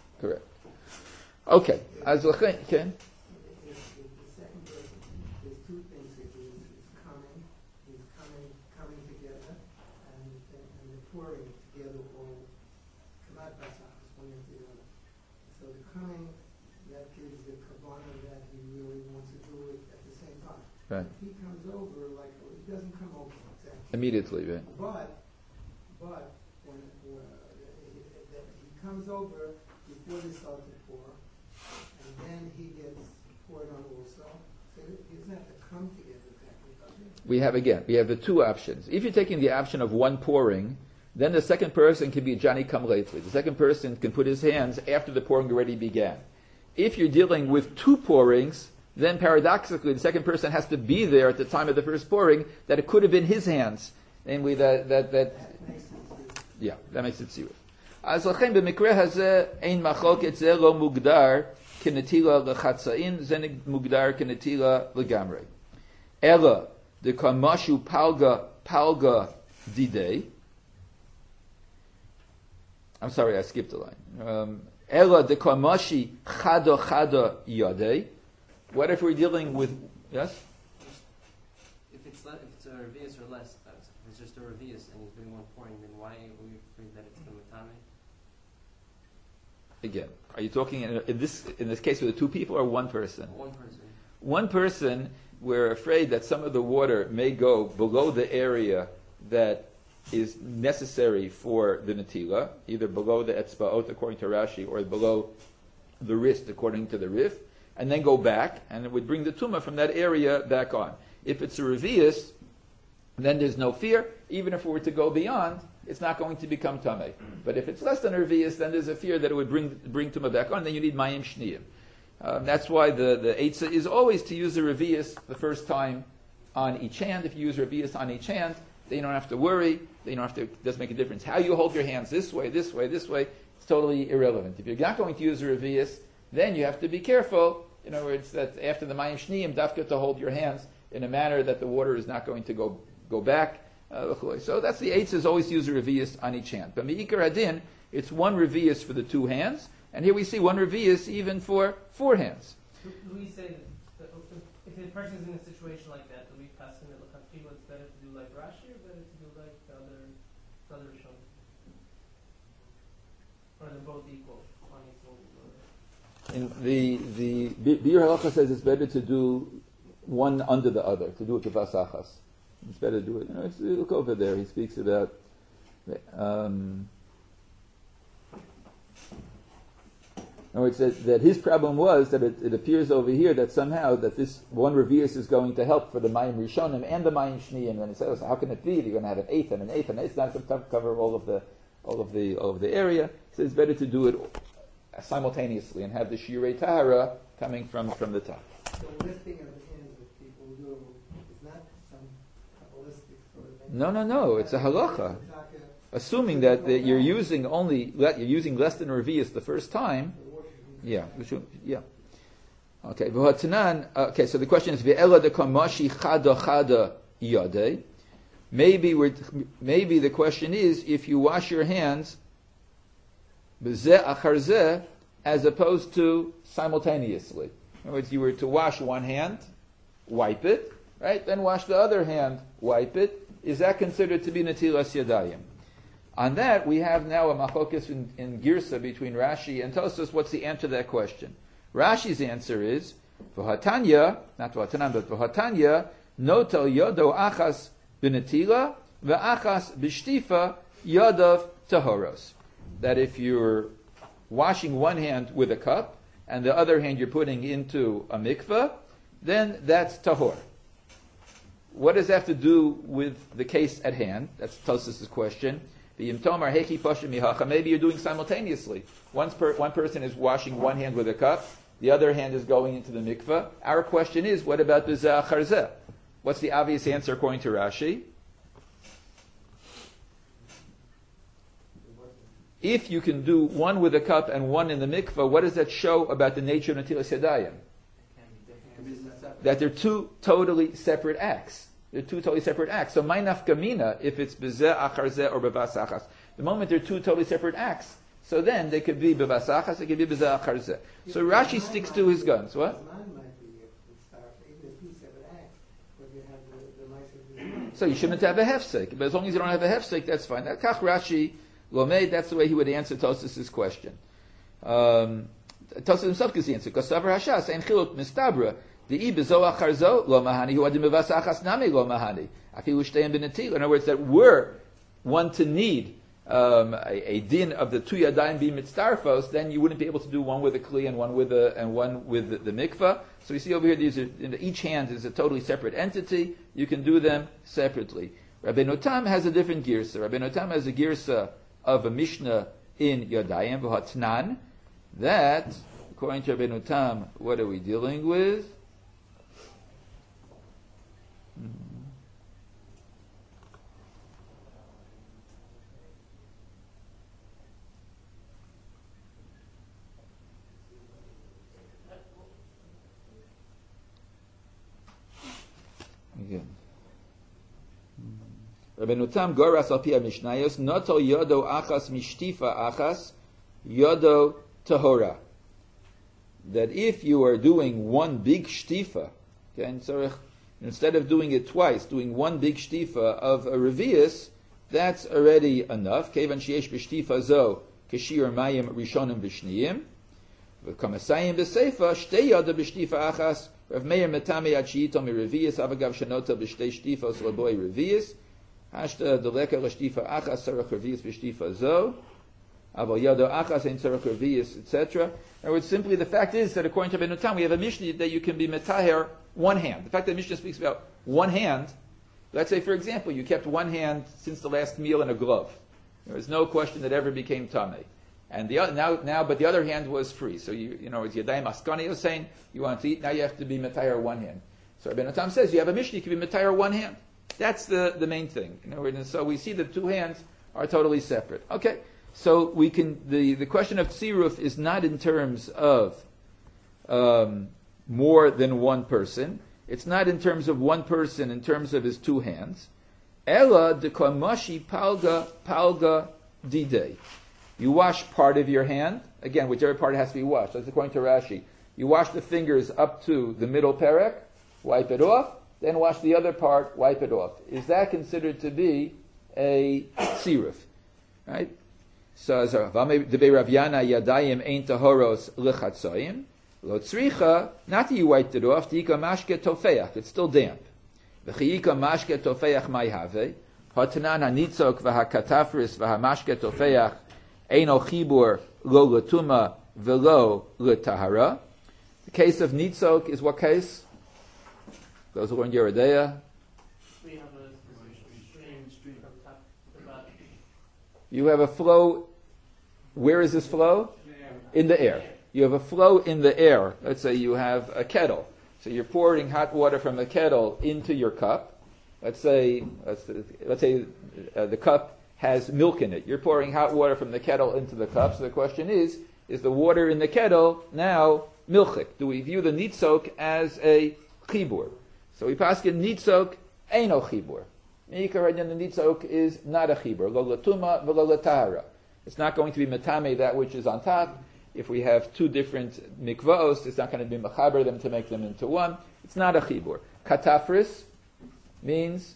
Okay. As The second person, there's two things here. He's coming together, and the pouring together will come out by one into the other. So the coming, that gives the kavanah that he really wants to do it at the same time. Right. If he comes over, like, he doesn't come over exactly. Immediately, right? But when he comes over before they start to pour, and then he gets poured on also. So he doesn't have to come together technically. We have the two options. If you're taking the option of one pouring, then the second person can be Johnny come lately. The second person can put his hands after the pouring already began. If you're dealing with two pourings, then paradoxically the second person has to be there at the time of the first pouring, that it could have been his hands. Namely that Makes sense. yeah, that makes it serious. אז לכן במקרה הזה אין מחלוקת, זה לא מוגדר כנטילה לחצאין, זה מוגדר כנטילה לגמרי. אלא דקמשהו פלגה דידי. I'm sorry, I skipped a line. אלא דקמשי חדה ידי. What if we're dealing with, yes? If it's a revius or less, if it's just a revius and he's doing one pouring, then why are we afraid that it's the metame? Again, are you talking in this case with the two people or one person? One person. One person, we're afraid that some of the water may go below the area that is necessary for the natila, either below the etzbaot according to Rashi, or below the wrist according to the Rif, and then go back, and it would bring the tumah from that area back on. If it's a revius, then there's no fear. Even if it were to go beyond, it's not going to become tameh. But if it's less than a revius, then there's a fear that it would bring tumah back on. Then you need mayim shniyim. That's why the eitzah is always to use the revius the first time on each hand. If you use revius on each hand, then you don't have to worry. Then you don't have to. It doesn't make a difference how you hold your hands. This way. It's totally irrelevant. If you're not going to use the revius, then you have to be careful. In other words, that after the mayim shniyim, dafka to hold your hands in a manner that the water is not going to go back. So that's the eitzah is always use a revius on each hand. But me'ikar hadin, it's one revius for the two hands, and here we see one revius even for four hands. Do we say that if the person is in a situation like that, do we pass in the l'chatchila, it's better to do like Rashi or better to do like the other Rishon? Or are they both equal? In the Bir Halacha says it's better to do one under the other, to do it kivas achas. It's better to do it. Look over there. He speaks about. It says that his problem was that it appears over here that somehow that this one revius is going to help for the mayim rishonim and the mayim shniyim. And he says, how can it be? You're going to have an eighth and an eighth, and it's not going to cover all of the area. He says it's better to do it simultaneously and have the shirei tahara coming from the top. The lifting of the hands that people do is not some kabbalistic sort of. No. It's a halacha. Assuming that you're using less than revius the first time. Yeah. Okay. Okay. So the question is ve'ela de kamashi chada yade. Maybe the question is if you wash your hands b'zeh achar zeh as opposed to simultaneously. In other words, you were to wash one hand, wipe it, right? Then wash the other hand, wipe it. Is that considered to be netilas yadayim? On that, we have now a machlokas in Girsa between Rashi and Tosfos. What's the answer to that question? Rashi's answer is, v'hatanya, not v'hatanan, but v'hatanya, notel yodo achas b'netila, v'achas b'shtifa yodav tahoros. That if you're washing one hand with a cup, and the other hand you're putting into a mikveh, then that's tahor. What does that have to do with the case at hand? That's Tosfos' question. Maybe you're doing simultaneously. One person is washing one hand with a cup, the other hand is going into the mikveh. Our question is, what about bizeh achar zeh? What's the obvious answer according to Rashi? If you can do one with a cup and one in the mikveh, what does that show about the nature of Netilas Yadayim? That they're two totally separate acts. They're two totally separate acts. So, my nafkamina, if it's bezeh achar zeh or bevas achas, the moment they're two totally separate acts, so then they could be bevas achas, they could be bezeh achar zeh. So Rashi sticks to his guns. What? So you shouldn't have a hefsek, but as long as you don't have a hefsek, that's fine. Kach Rashi lomeid, that's the way he would answer Tosfos' question. Tosfos himself gives the answer. Because Savar Hashas ein chiluk mistabra. The bezo achar zo lo mahani hu adim bevas achas nami lo mahani. Afilu shteim b'netil. In other words, that were one to need a din of the two yadayim being mitzdarfos, then you wouldn't be able to do one with a kli and one with the mikvah. So you see over here, these are, each hand is a totally separate entity. You can do them separately. Rabbeinu Tam has a different girsa. Rabbeinu Tam has a girsa of a mishnah in Yadayim v'hatnan. That, according to Rabbeinu Tam, what are we dealing with? Again. Rabbeinu Tam goras al pi mishnayos noto yodo achas mishtifa achas yodo tahora. That if you are doing one big shtifa, okay, instead of doing it twice, doing one big shtifa of a revius, that's already enough. Kevan sheyesh b'shtifa zo keshir mayim rishonim v'shniyim v'kamasayim b'seifa shtei yodo b'shtifa achas. Rav Meir metame ad she'ito mirevius avagav shenota b'shtei shtifos leboi revius hashta deleka l'shtifa achas sarach revius b'shtifa zo aval yodo achas ein sarach revius, etc. In other words, simply the fact is that according to Rabbeinu Tam, we have a mishnah that you can be metaher one hand. The fact that the mishnah speaks about one hand, let's say for example you kept one hand since the last meal in a glove. There was no question that ever became tamei. And but the other hand was free. So you know, it's Yadayim Askani was saying, you want to eat, now you have to be Metayer one hand. So Rabbeinu Tam says, you have a Mishnah, you can be Metayer one hand. That's the main thing. You know, and so we see the two hands are totally separate. Okay, so we can, the question of Tziruf is not in terms of more than one person. It's not in terms of one person in terms of his two hands. Ella de Kamashi palga didei. You wash part of your hand, again, whichever part has to be washed. That's according to Rashi. You wash the fingers up to the middle perek, wipe it off, then wash the other part, wipe it off. Is that considered to be a tziruf? Right? So, Debei Rav Yana yadayim ein tahoros lechatzoyim, lo tzricha, not that you wiped it off, tika mashke tofeach, it's still damp. V'chiyika mashke tofeach may have, hatanan hanitzok v'hakatafris v'hamashke tofeach, Eino chibur lo latuma velo latahara. The case of nitzok is what case? Those who are in Yeridea. We have a stream from top to bottom. You have a flow. Where is this flow? In the air. You have a flow in the air. Let's say you have a kettle. So you're pouring hot water from a kettle into your cup. Let's say the cup has milk in it. You're pouring hot water from the kettle into the cup. So the question is the water in the kettle now milchik? Do we view the nitzok as a chibur? So we paskin nitzok eino chibur. Meikar the nitzok is not a chibur. Lo latuma v'lo latahara. It's not going to be metame that which is on top. If we have two different mikvaos, it's not going to be mechaber them to make them into one. It's not a chibur. Katafris means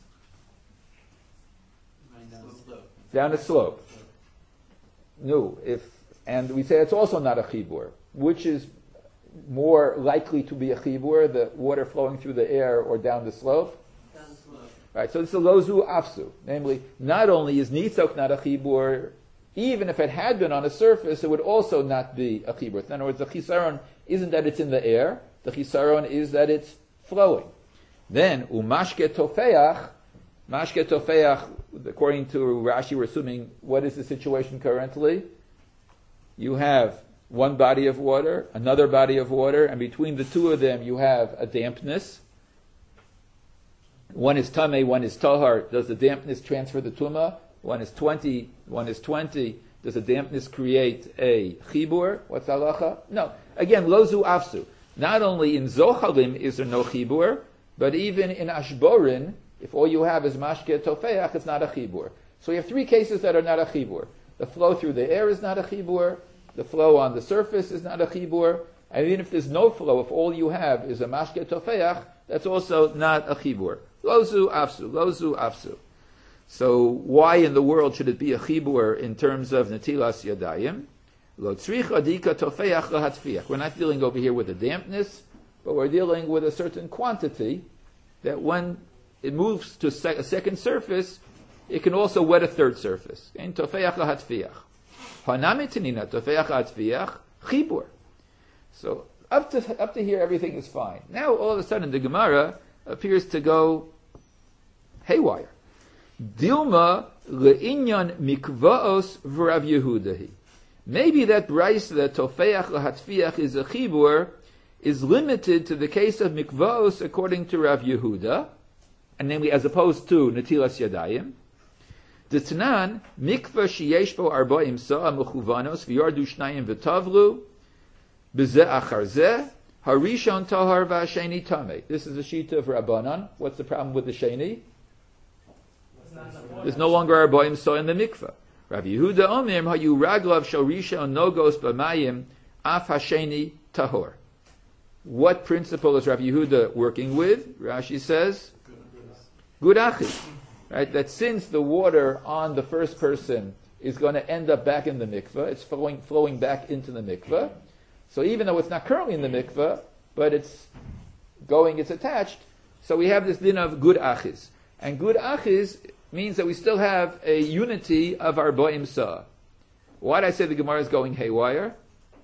down a slope. No, and we say it's also not a chibur. Which is more likely to be a chibur, the water flowing through the air or down the slope? Down the slope. Right, so it's a lozu afsu. Namely, not only is nitzok not a chibur, even if it had been on a surface, it would also not be a chibur. In other words, the chisaron isn't that it's in the air, the chisaron is that it's flowing. Then, umashke tofeach, mashke tofeach, according to Rashi, we're assuming, what is the situation currently? You have one body of water, another body of water, and between the two of them you have a dampness. One is tameh, one is tahar. Does the dampness transfer the tumah? One is 20, one is 20. Does the dampness create a chibur? What's halacha? No. Again, lozu afsu. Not only in zochalim is there no chibur, but even in ashborin, if all you have is mashke tofeach, it's not a chibur. So we have three cases that are not a chibur. The flow through the air is not a chibur. The flow on the surface is not a chibur. And even if there's no flow, if all you have is a mashke tofeach, that's also not a chibur. Lozu afsu, lozu afsu. So why in the world should it be a chibur in terms of netilas yadayim? Lo tzrich adika tofeach lahatfiach. We're not dealing over here with the dampness, but we're dealing with a certain quantity that when it moves to a second surface, it can also wet a third surface. And tofeach lahatfiach. Hanami tenina tofeach lahatfiach chibur. So up to here everything is fine. Now all of a sudden the Gemara appears to go haywire. Dilma le'inyan mikvaos v'Rav Yehudahi. Maybe that brayse that tofeach lahatfiach is a chibur is limited to the case of mikvaos according to Rav Yehuda, and namely as opposed to netilas yadayim. D'tanan mikva sheyesh bo arba'im sa'a mechuvanos v'yardu shnayim v'tavlu b'zeh achar zeh harishon tahar v'asheni tameh. This is the shita of Rabbanan. What's the problem with the sheni? There's no longer arba'im sa'a in the mikvah. Rav Yehuda omer hayu raglav shel rishon nogos b'mayim af hasheni tahor. What principle is Rav Yehuda working with? Rashi says, gudachis. Right? That since the water on the first person is going to end up back in the mikveh, it's flowing back into the mikveh. So even though it's not currently in the mikveh, but it's attached, so we have this din of gud achis. And gud achis means that we still have a unity of our bo'im sa'ah. Why did I say the Gemara is going haywire?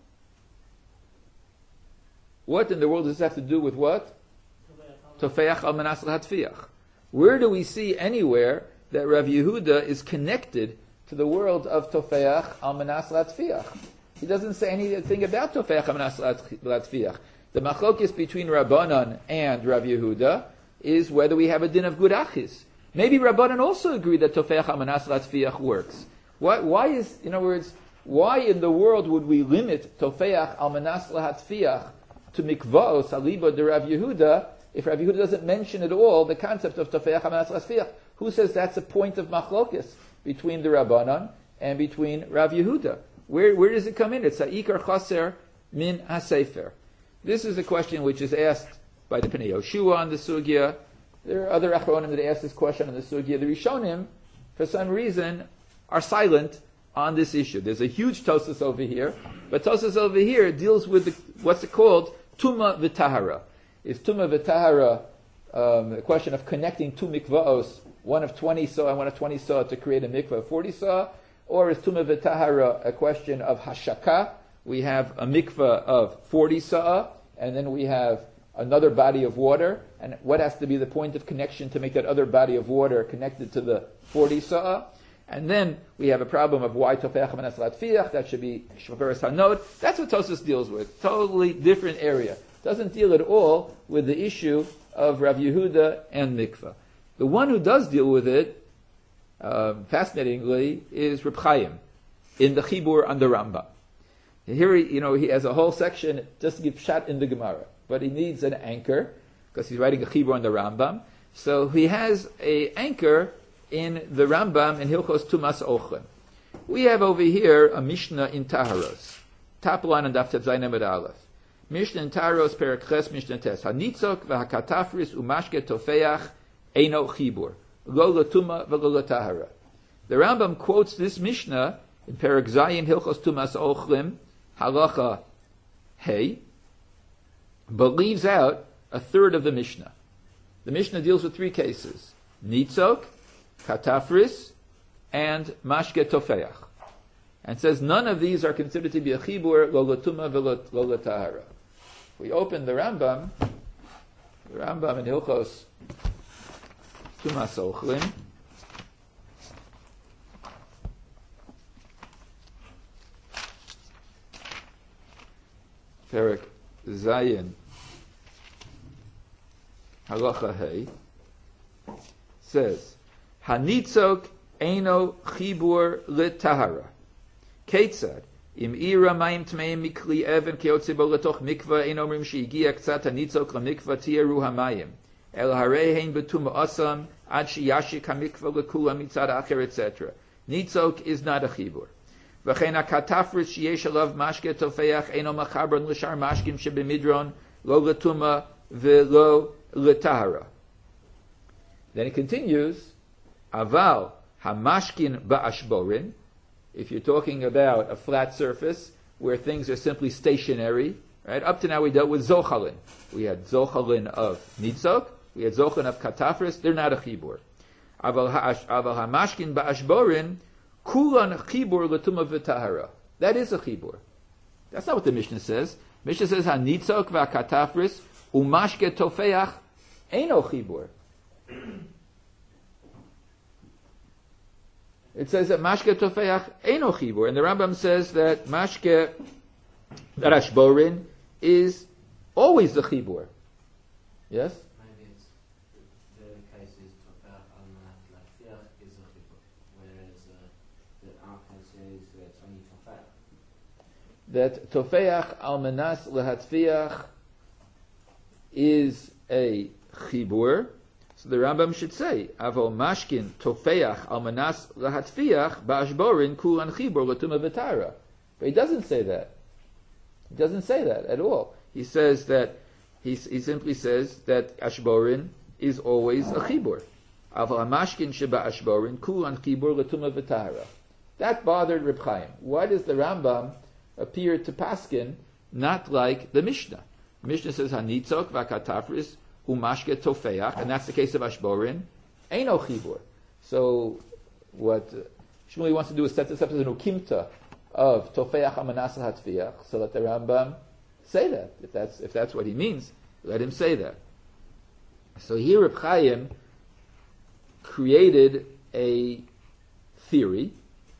What in the world does this have to do with what? Tofeach al manas l'hatfiach. Where do we see anywhere that Rav Yehuda is connected to the world of Tofeach al manas l'hatfiach? He doesn't say anything about Tofeach al manas l'hatfiach. The machlokes between Rabbanan and Rav Yehuda is whether we have a din of gudachis. Maybe Rabbanan also agree that Tofeach al manas l'hatfiach works. Why in other words, why in the world would we limit Tofeach al manas l'hatfiach to mikvaos aliba de Rav Yehuda if Rav Yehuda doesn't mention at all the concept of Tofeach al manas l'hatfiach? Who says that's a point of machlokes between the Rabbanan and between Rav Yehuda? Where does it come in? It's ha'ikar chaser min hasefer. This is a question which is asked by the Pnei Yoshua on the Sugya. There are other Achronim that ask this question on the Sugya. The Rishonim, for some reason, are silent on this issue. There's a huge Tosas over here, but Tosas over here deals with what's it called? Tuma v'tahara. Is Tuma v'tahara a question of connecting two mikvaos, one of 20 saw and one of 20 saw, to create a mikvah of 40 saw? Or is Tuma v'tahara a question of hashaka? We have a mikvah of 40 saw, and then we have another body of water, and what has to be the point of connection to make that other body of water connected to the 40 saw? And then we have a problem of why Tofeach manas l'hatfiach, that should be Shvaveres Hanot. That's what Tosas deals with. Totally different area. Doesn't deal at all with the issue of Rav Yehuda and mikvah. The one who does deal with it, fascinatingly, is Reb Chaim in the Chibur on the Rambam. Here, he has a whole section just to give pshat in the Gemara, but he needs an anchor because he's writing a Chibur on the Rambam. So he has a anchor in the Rambam in Hilchos Tumas Ochim. We have over here a Mishnah in Taharos, top line on Daf Tet Zayin Amud Aleph. Mishnah in Taharos Perek Ches Mishnah Tes Hanitzok v'Hakatafris u'Mashke Tofeach Eino Chibur Lo Latuma v'Lo Latahara. The Rambam quotes this Mishnah in Perek Zayin Hilchos Tumas Ochim Halacha Hey, but leaves out a third of the Mishnah. The Mishnah deals with three cases: Nitzok, Katafris, and Mashke Tofeach, and says none of these are considered to be a chibur lo latuma v'lo latahara. We open the Rambam, The Rambam in Hilchos Tumas Ochlin Perek Zayin Halacha Hey says, Hanitzok eino chibur letahara. Ketzad, im ira mayim tmeim mikli even keotze bo letoch mikva eino omrim shehigia ktzat hanitzok lemikva tiyaru hamayim. El harei hein betum asam ad sheyashik hamikva lekula mitzad acher, etc. Nitzok is not a chibur. V'chein hakatafris sheyesh alav mashke tofeach eino machabron l'shar mashkim shebemidron lo letuma v'lo letahara. Then it continues, Aval hamashkin ba'ashborin. If you're talking about a flat surface where things are simply stationary, right? Up to now we dealt with zochalin. We had zochalin of nitzok, we had zochalin of katafris. They're not a chibur. Aval hamashkin ba'ashborin kulan chibur l'tuma v'tahara. That is a chibur. That's not what the Mishnah says. Mishnah says hanitzok v'katafris umashke tofeach eino chibur. It says that mashke tofeach eino chibur, and the Rambam says that mashke, that ashborin, is always the chibur. Yes? Maybe it's the case is tofeach al manat latfiach is a chibur, whereas the Arkan says that it's only tofeach. That tofeach al manas lehatfiach is a chibur. So the Rambam should say, Avol mashkin tofeach al manas lahatfiach ba'ashborin kulan chibur l'tuma v'tara. But he doesn't say that. He doesn't say that at all. He says that, he simply says that ashborin is always a chibur. Avol mashkin sheba ashborin kulan chibur l'tuma v'tara. That bothered Reb Chaim. Why does the Rambam appear to paskin not like the Mishnah? The Mishnah says hanitzok v'katafris umashke tofeach, and that's the case of ashborin, eino chibur. So what Shmuley wants to do is set this up as an ukimta of tofeach amanasa hatfiach, so let the Rambam say that. If that's what he means, let him say that. So here Reb Chaim created a theory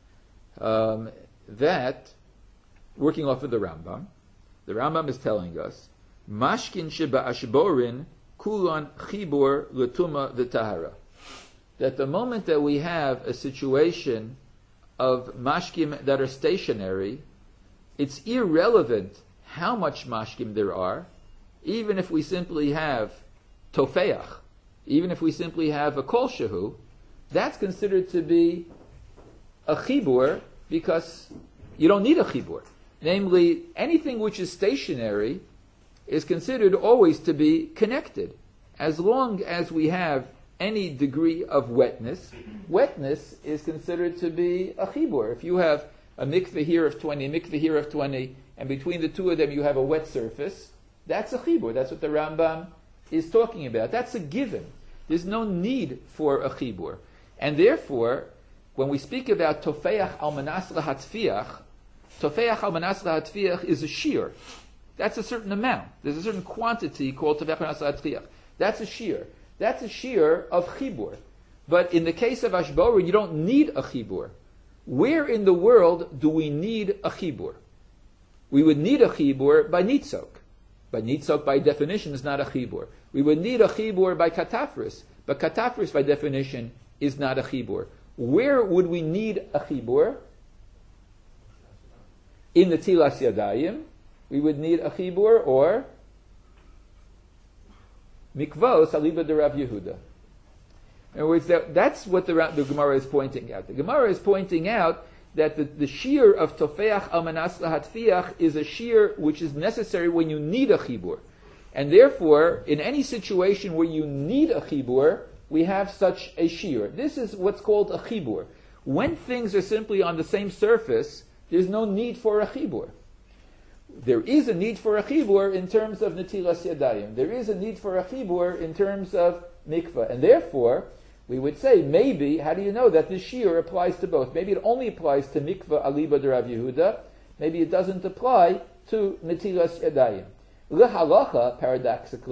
that, working off of the Rambam is telling us, mashkin sheba ashborin kulan chibur l'tuma v'tahara. That the moment that we have a situation of mashkim that are stationary, it's irrelevant how much mashkim there are, even if we simply have tofeach, even if we simply have a kol shehu, that's considered to be a chibur because you don't need a chibur. Namely, anything which is stationary is considered always to be connected. As long as we have any degree of wetness, wetness is considered to be a chibur. If you have a mikveh here of 20, a mikveh here of 20, and between the two of them you have a wet surface, that's a chibur. That's what the Rambam is talking about. That's a given. There's no need for a chibur. And therefore, when we speak about tofeach al manas lahatfiach, tofeach al manas lahatfiach is a shear. That's a certain amount. There's a certain quantity called tofeach manas lahatfiach. That's a shear. That's a shear of chibur. But in the case of ashborin, you don't need a chibur. Where in the world do we need a chibur? We would need a chibur by nitzok. But nitzok by definition is not a chibur. We would need a chibur by katafris. But katafris by definition is not a chibur. Where would we need a chibur? In the tilas yadayim, we would need a chibur, or mikvos aliba de Rav Yehuda. In other words, that's what the Gemara is pointing out. The Gemara is pointing out that the shear of tofeach al manas lahatfiach is a shear which is necessary when you need a chibur. And therefore, in any situation where you need a chibur, we have such a shear. This is what's called a chibur. When things are simply on the same surface, there's no need for a chibur. There is a need for a chibur in terms of netilas yadayim. There is a need for a chibur in terms of mikvah. And therefore, we would say, maybe, how do you know that this shear applies to both? Maybe it only applies to mikvah aliba de Rav Yehuda. Maybe it doesn't apply to netilas yadayim. L'halacha, paradoxically,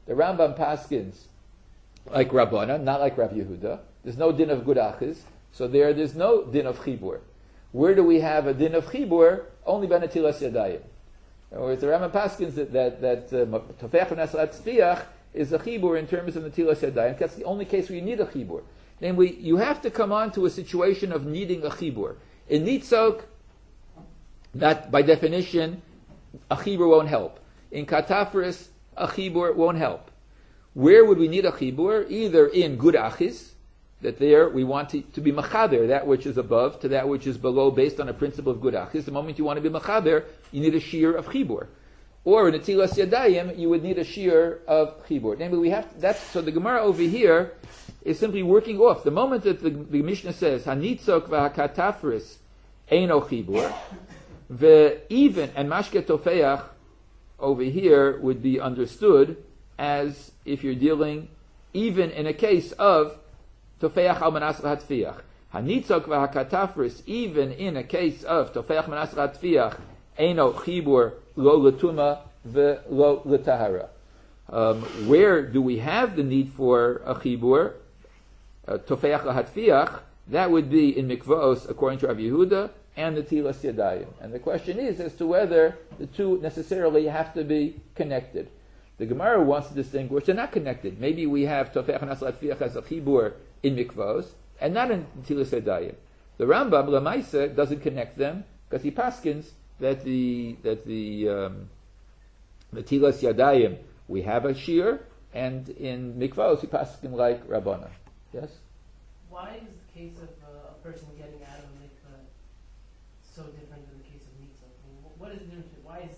The Rambam paskins like Rabbana, not like Rav Yehuda. There's no din of gudachis, so there's no din of chibur. Where do we have a din of chibur? Only by netilas yadayim. In other words, the Rambam paskins that tofeach v'nasalat tzviach is a chibur in terms of netilas yadayim. That's the only case where you need a chibur. Namely, you have to come on to a situation of needing a chibur. In nitzok, that by definition, a chibur won't help. In katafris, a chibur won't help. Where would we need a chibur? Either in gudachis, that there we want to be machaber, that which is above to that which is below, based on a principle of gudachis. The moment you want to be machaber, you need a shear of chibur. Or in netilas yadayim, you would need a shear of chibur. Namely, we have so the Gemara over here is simply working off. The moment that the Mishnah says hanitzok v'hakatafris eino chibur, even and mashke tofeach over here would be understood as if you're dealing even in a case of tofeach al manas hatfiach. Hanitzok v'hakatafris, even in a case of tofeach manas hatfiach, eino chibur lo letuma v'lo letahara. Where do we have the need for a chibur? Tofeach hatfiach, that would be in mikvos according to Rav Yehuda and the tilas yadayim. And the question is as to whether the two necessarily have to be connected. The Gemara wants to distinguish they're not connected. Maybe we have tofeach nasalat fiach as a chibur in mikvos and not in tilas yadayim. The Rambam Lamaisa doesn't connect them because he paskins that the tilas yadayim we have a shear, and in mikvos he paskin like Rabbana. Yes. Why is the case of a person getting out of a mikveh so different than the case of mitzvah? I mean, what is the difference? Why is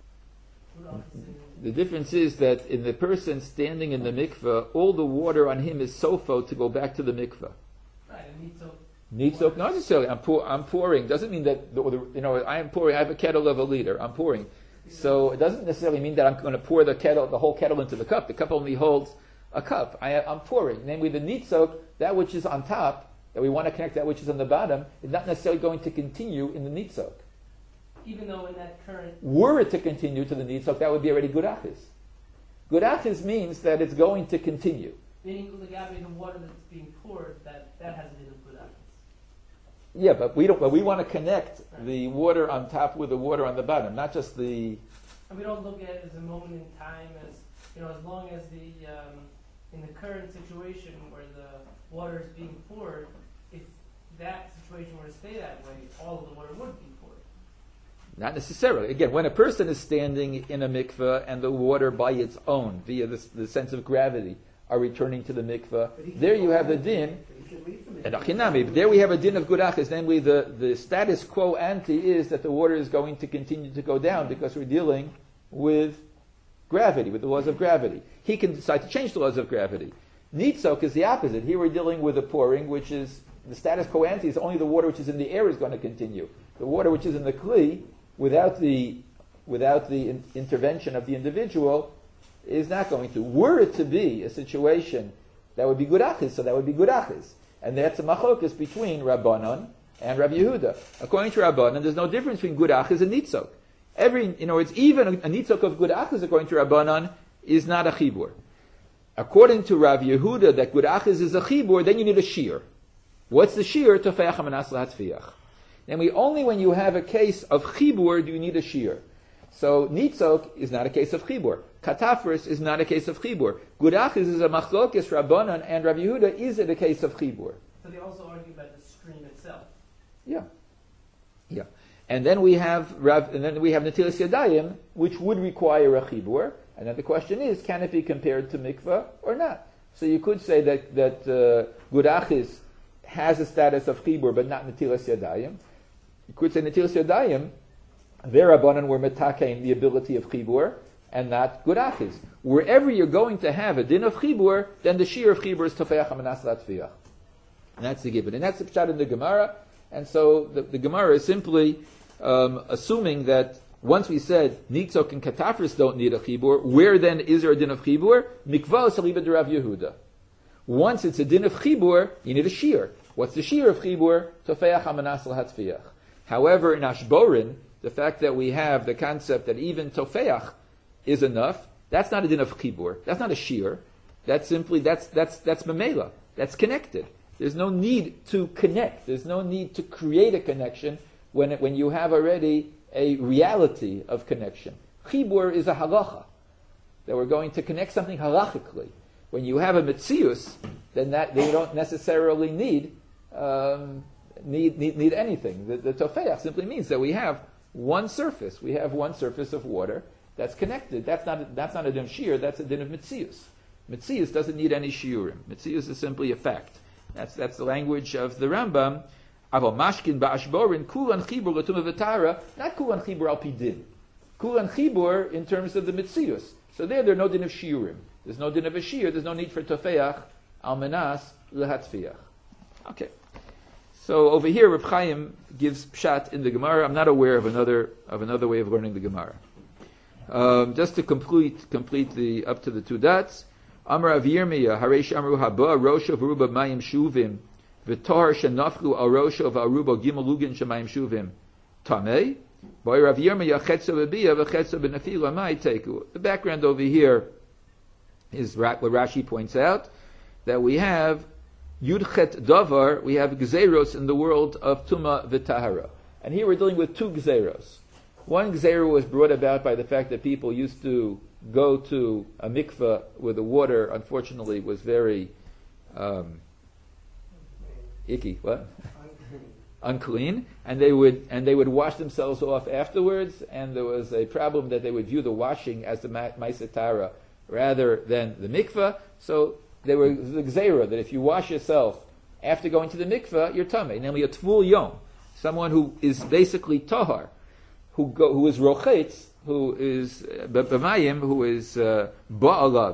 the difference is that in the person standing in the mikveh, all the water on him is sofo to go back to the mikveh. Right, and Nitzok, not necessarily. I'm pouring. Doesn't mean that I am pouring. I have a kettle of a liter. I'm pouring. So it doesn't necessarily mean that I'm going to pour the whole kettle into the cup. The cup only holds a cup. I'm pouring. Namely, the nitzok, that which is on top, that we want to connect that which is on the bottom, is not necessarily going to continue in the nitzok. Even though in that current... Were it to continue to the nitzok, that would be already gudachis. Gudachis means that it's going to continue. Meaning the water that's being poured, that has a bit of gudachis. Yeah, but we don't. But we want to connect the water on top with the water on the bottom, not just the... And we don't look at it as a moment in time, as as long as in the current situation where the water is being poured, if that situation were to stay that way, all of the water would be poured. Not necessarily. Again, when a person is standing in a mikveh and the water by its own, via the sense of gravity, are returning to the mikveh, there you have the din. And achinami, there we have a din of gudachis. Namely, the status quo ante is that the water is going to continue to go down because we're dealing with gravity, with the laws of gravity. He can decide to change the laws of gravity. Nitzok is the opposite. Here we're dealing with a pouring, which is the status quo ante is only the water which is in the air is going to continue. The water which is in the kli, without the intervention of the individual, is not going to. Were it to be a situation that would be gudachis, so that would be gudachis. And that's a machlokas between Rabbanon and Rav Yehuda. According to Rabbanon, there's no difference between gudachis and nitzok. It's even a nitzok of gudachis, according to Rabbanon, is not a chibur. According to Rav Yehuda, that gudachis is a chibur, then you need a shear. What's the shear? Tofeach hamanas lahatfiach. And only when you have a case of chibur do you need a shear. So nitzok is not a case of chibur. Katafris is not a case of chibur. Gudachis is a machlokes Rabbanon and Rav Yehuda. Is it a case of chibur? So they also argue about the stream itself. Yeah. And then we have Netilas Yadayim, which would require a chibur. And then the question is, can it be compared to mikveh or not? So you could say that Gudachis has a status of chibur, but not Netilas Yadayim. You could say Netilas Yadayim, their Rabbanan were metakein the ability of chibur, and not Gudachis. Wherever you're going to have a din of chibur, then the shear of chibur is Tofeach HaManas Latfiach. And that's the given. And that's the pshat in the Gemara. And so the Gemara is simply assuming that once we said Nitzok and Katafris don't need a chibur, where then is there a din of chibur? Mikvah Saliba de Rav Yehuda. Once it's a din of chibur, you need a shear. What's the shear of chibur? Tofeach HaManas Latfiach. However, in Ashborin, the fact that we have the concept that even Tofeach is enough, That's not a din of chibur. That's not a shear. That's memela. That's connected. There's no need to connect. There's no need to create a connection when you have already a reality of connection. Chibur is a halacha, that we're going to connect something halachically. When you have a metzius, then that they don't necessarily need anything. The tofeach simply means that we have one surface. We have one surface of water that's connected. That's not a din of shear. That's a din of metzius. Metzius doesn't need any shiurim. Metzius is simply a fact. That's the language of the Rambam. Aval mashkin ba'ashborin kulan chibur l'tumah v'tara, not kulan chibur al pidin. Kulan chibur in terms of the metzius. So there are no din of shiurim. There's no din of a shiur. There's no need for tofeach al menas lehatfiach. Okay. So over here, Reb Chaim gives pshat in the Gemara. I'm not aware of another way of learning the Gemara. Just to complete the up to the two dots. Amar Av Yirmiyah, Haresh Amru Haba Rosha V'Ruba Mayim Shuvim V'Tor Shenaflu Al Rosha V'Aruba Gimel Lugin Shemayim Shuvim Tamei. Boy Rav Yirmiyah Chetzo B'Biyah V'Chetzo B'Nefila Mai Teku. The background over here is what Rashi points out, that we have Yudchet Davar, we have Gzeros in the world of Tuma V'Tahara. And here we're dealing with two Gzeros. One Gzera was brought about by the fact that people used to go to a mikveh where the water, unfortunately, was very icky. What? Unclean, and they would wash themselves off afterwards. And there was a problem that they would view the washing as the ma'aseh tahara rather than the mikveh. So there was the gzeira that if you wash yourself after going to the mikveh, you're tamei, namely a tvul yom, someone who is basically tahar, who is rochetz, who is b'mayim, who is ba'alav,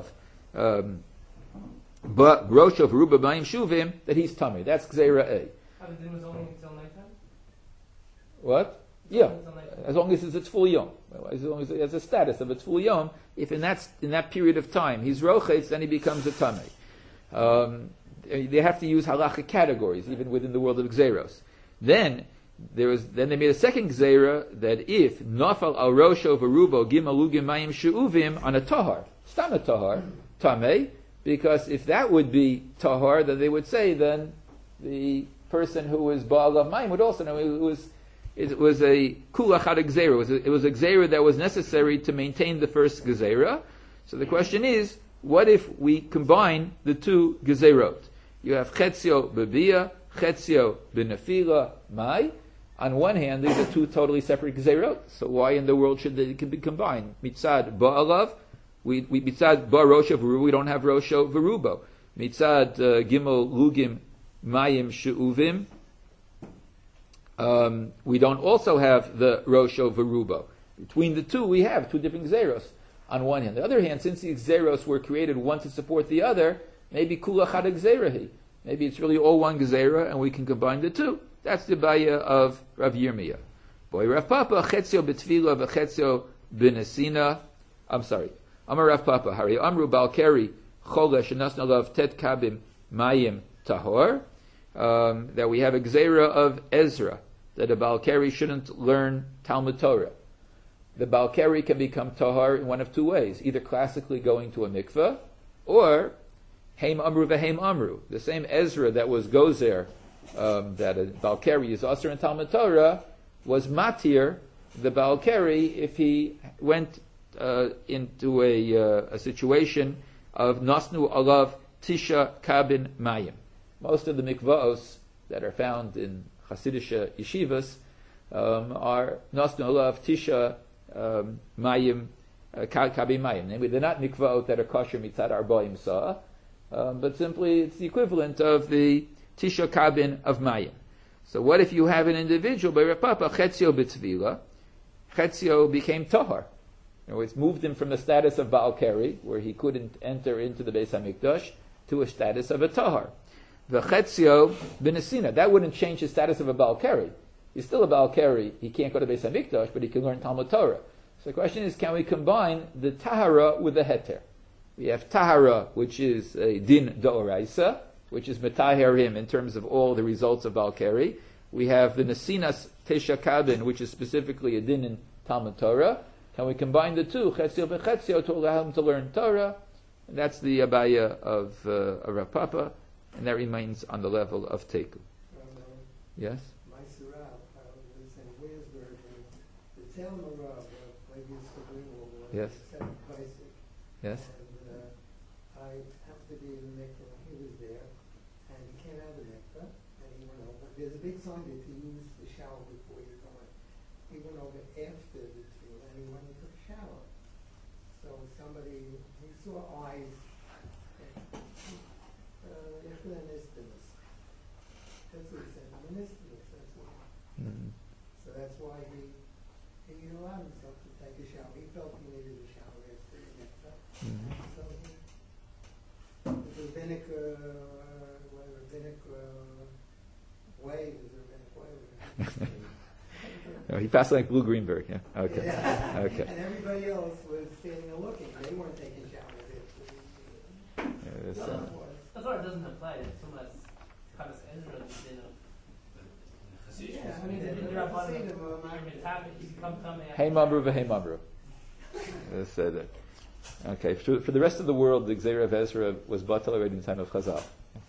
but rosh of ruba b'mayim shuvim, that he's tamei. That's gzeira A. The din was only until nighttime? What? Yeah, as long as it's a tful yom. As long as it has a status of a tful yom, if in that period of time he's rochetz, then he becomes a tamei. They have to use halachic categories, even within the world of gzeros. Then they made a second gzeira that if nafal al rosho v'rubo gimalugim mayim she'uvim on a tahar, stam a tahar, tamei, because if that would be tahar, then they would say then the person who was Baal of Mayim would also know it was a kula chad gzeira. It was a gzeira that was necessary to maintain the first gzeira. So the question is, what if we combine the two gezerot? You have chetzio bebia, chetzio benefila mai. On one hand, these are two totally separate gezerot. So why in the world should they be combined? Mitzad ba'alav, mitzad ba'rosha v'rubo, we don't have rosha v'rubo. Mitzad gimel lugim mayim she'uvim, we don't also have the rosho v'rubo. Between the two, we have two different gzeros. On one hand, on the other hand, since these gzeros were created one to support the other, maybe kula chad gzerahi. Maybe it's really all one gezerah, and we can combine the two. That's the baya of Rav Yirmiyah. Boy, Rav Papa chetzio b'tfila v'chetzio b'nesina. I'm sorry. Amar Rav Papa Hari Amru Balkeri Chola Shenasna Lav Tet Kabim Mayim Tahor. That we have a gzeira of Ezra, that a Balkari shouldn't learn Talmud Torah. The Balkari can become tahar in one of two ways, either classically going to a mikveh, or Heim Amru v'Heim Amru. The same Ezra that was gozer, that a Balkari is asur in Talmud Torah, was matir the Balkari if he went into a situation of Nasnu Alav Tisha Kabin Mayim. Most of the mikvaos that are found in Hasidic yeshivas are Nasnu Alav Tisha Mayim Kabin Mayim. Namely, they're not mikvaot that are kosher mitzad arba'im sa'ah, but simply it's the equivalent of the Tisha Kabin of Mayim. So what if you have an individual, by Rapapa, Chetzio B'Tzvila, Chetzio became Tahar. In other words, moved him from the status of Baal Keri, where he couldn't enter into the Beis HaMikdash, to a status of a Tahar. The Chetzio B'Nesina, that wouldn't change his status of a Baal Keri. He's still a Baal Keri, he can't go to Beis HaMikdash, but he can learn Talmud Torah. So the question is, can we combine the Tahara with the Heter? We have Tahara, which is a Din D'Oraisa, which is Metaher him in terms of all the results of Baal Keri. We have the Nesinas Tesha Kabin, which is specifically a Din in Talmud Torah. Can we combine the two, chetzio bechetzio, to allow him to learn Torah? And that's the abaya of Rav Papa, and that remains on the level of Teku. Yes? My Sarab, was in Williamsburg, and the Talmud Rav, like used to bring over, Yes. second basic. Yes? And I happened to be in the mikveh when he was there, and he came out of the mikveh, and he went over. There's a big sign there to use the shower before you go in. He went over after the tefillah, and he went and took a shower. So somebody, he saw eyes. That's what he said. Ministers, that's what. Mm. So that's why he allowed himself to take a shower. He felt he needed a shower after the mikveh. So the rabbinic way, the rabbinic way. No, he passed like Blue Greenberg. Yeah. Okay. Yeah. Okay. And everybody else was standing and looking. They weren't taking showers after Yeah, That's why it doesn't apply to someone that's Chavis Ezra and Yeah, I mean, the the Rabbanim, Hasidim, you come Hey Mamru v'Hey Mamru. Let's say that. Okay. For the rest of the world, the Gzeira of Ezra was batal already in the time of Chazal.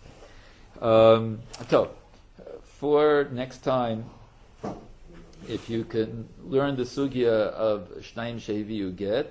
So, for next time, if you can learn the sugya of Shnaim Shehiviu Get,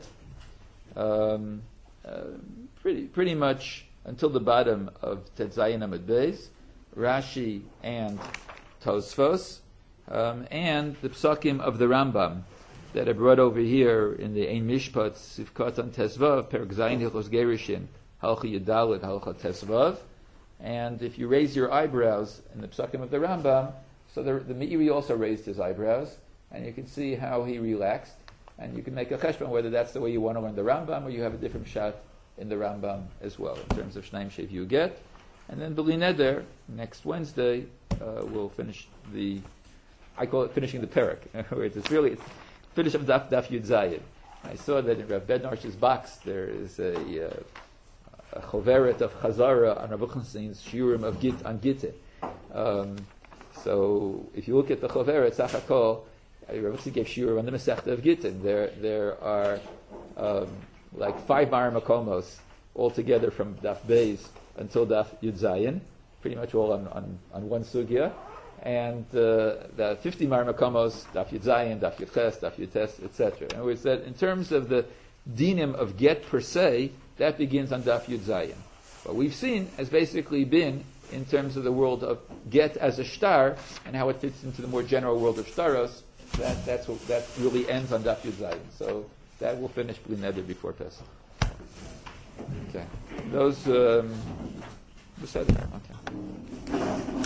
pretty much until the bottom of Tetzayin Amud Beis, Rashi and Tosfos, and the psakim of the Rambam that I brought over here in the Ein Mishpat Sivkot on Tesvav, Perek Zayin Hilchos Gerushin, Halcha Yedalit, Halcha Tesvav. And if you raise your eyebrows in the psakim of the Rambam, so the Meiri also raised his eyebrows, and you can see how he relaxed, and you can make a cheshbon whether that's the way you want to learn the Rambam, or you have a different shot in the Rambam as well, in terms of Shnaim Shehiviu Get. And then B'li Neder, next Wednesday, we'll finish I call it finishing the Perek. It's finish of Daf Yud Zayin. I saw that in Rav Bednarsh's box there is a choveret of Chazara on Rav Buchenstein's shiurim of Git on Gitte. So if you look at the choveret, Sachakol, Rav Buchenstein gave shiurim on the Masechta of Gittin. There are like 5 Mar Makomos altogether from Daf Beis until Daf Yud Zayin, pretty much all on one sugya. And the 50 Mar Makomos, Daf Yud Zayin, Daf Yud Ches, Daf Yud Tes, etc. In other words, that in terms of the dinim of get per se, that begins on Daf Yud Zayin. What we've seen has basically been in terms of the world of get as a shtar and how it fits into the more general world of shtaros. That really ends on Daf Yud Zayin. So that will finish B'li Neder before Pesach. Okay. Those. Okay.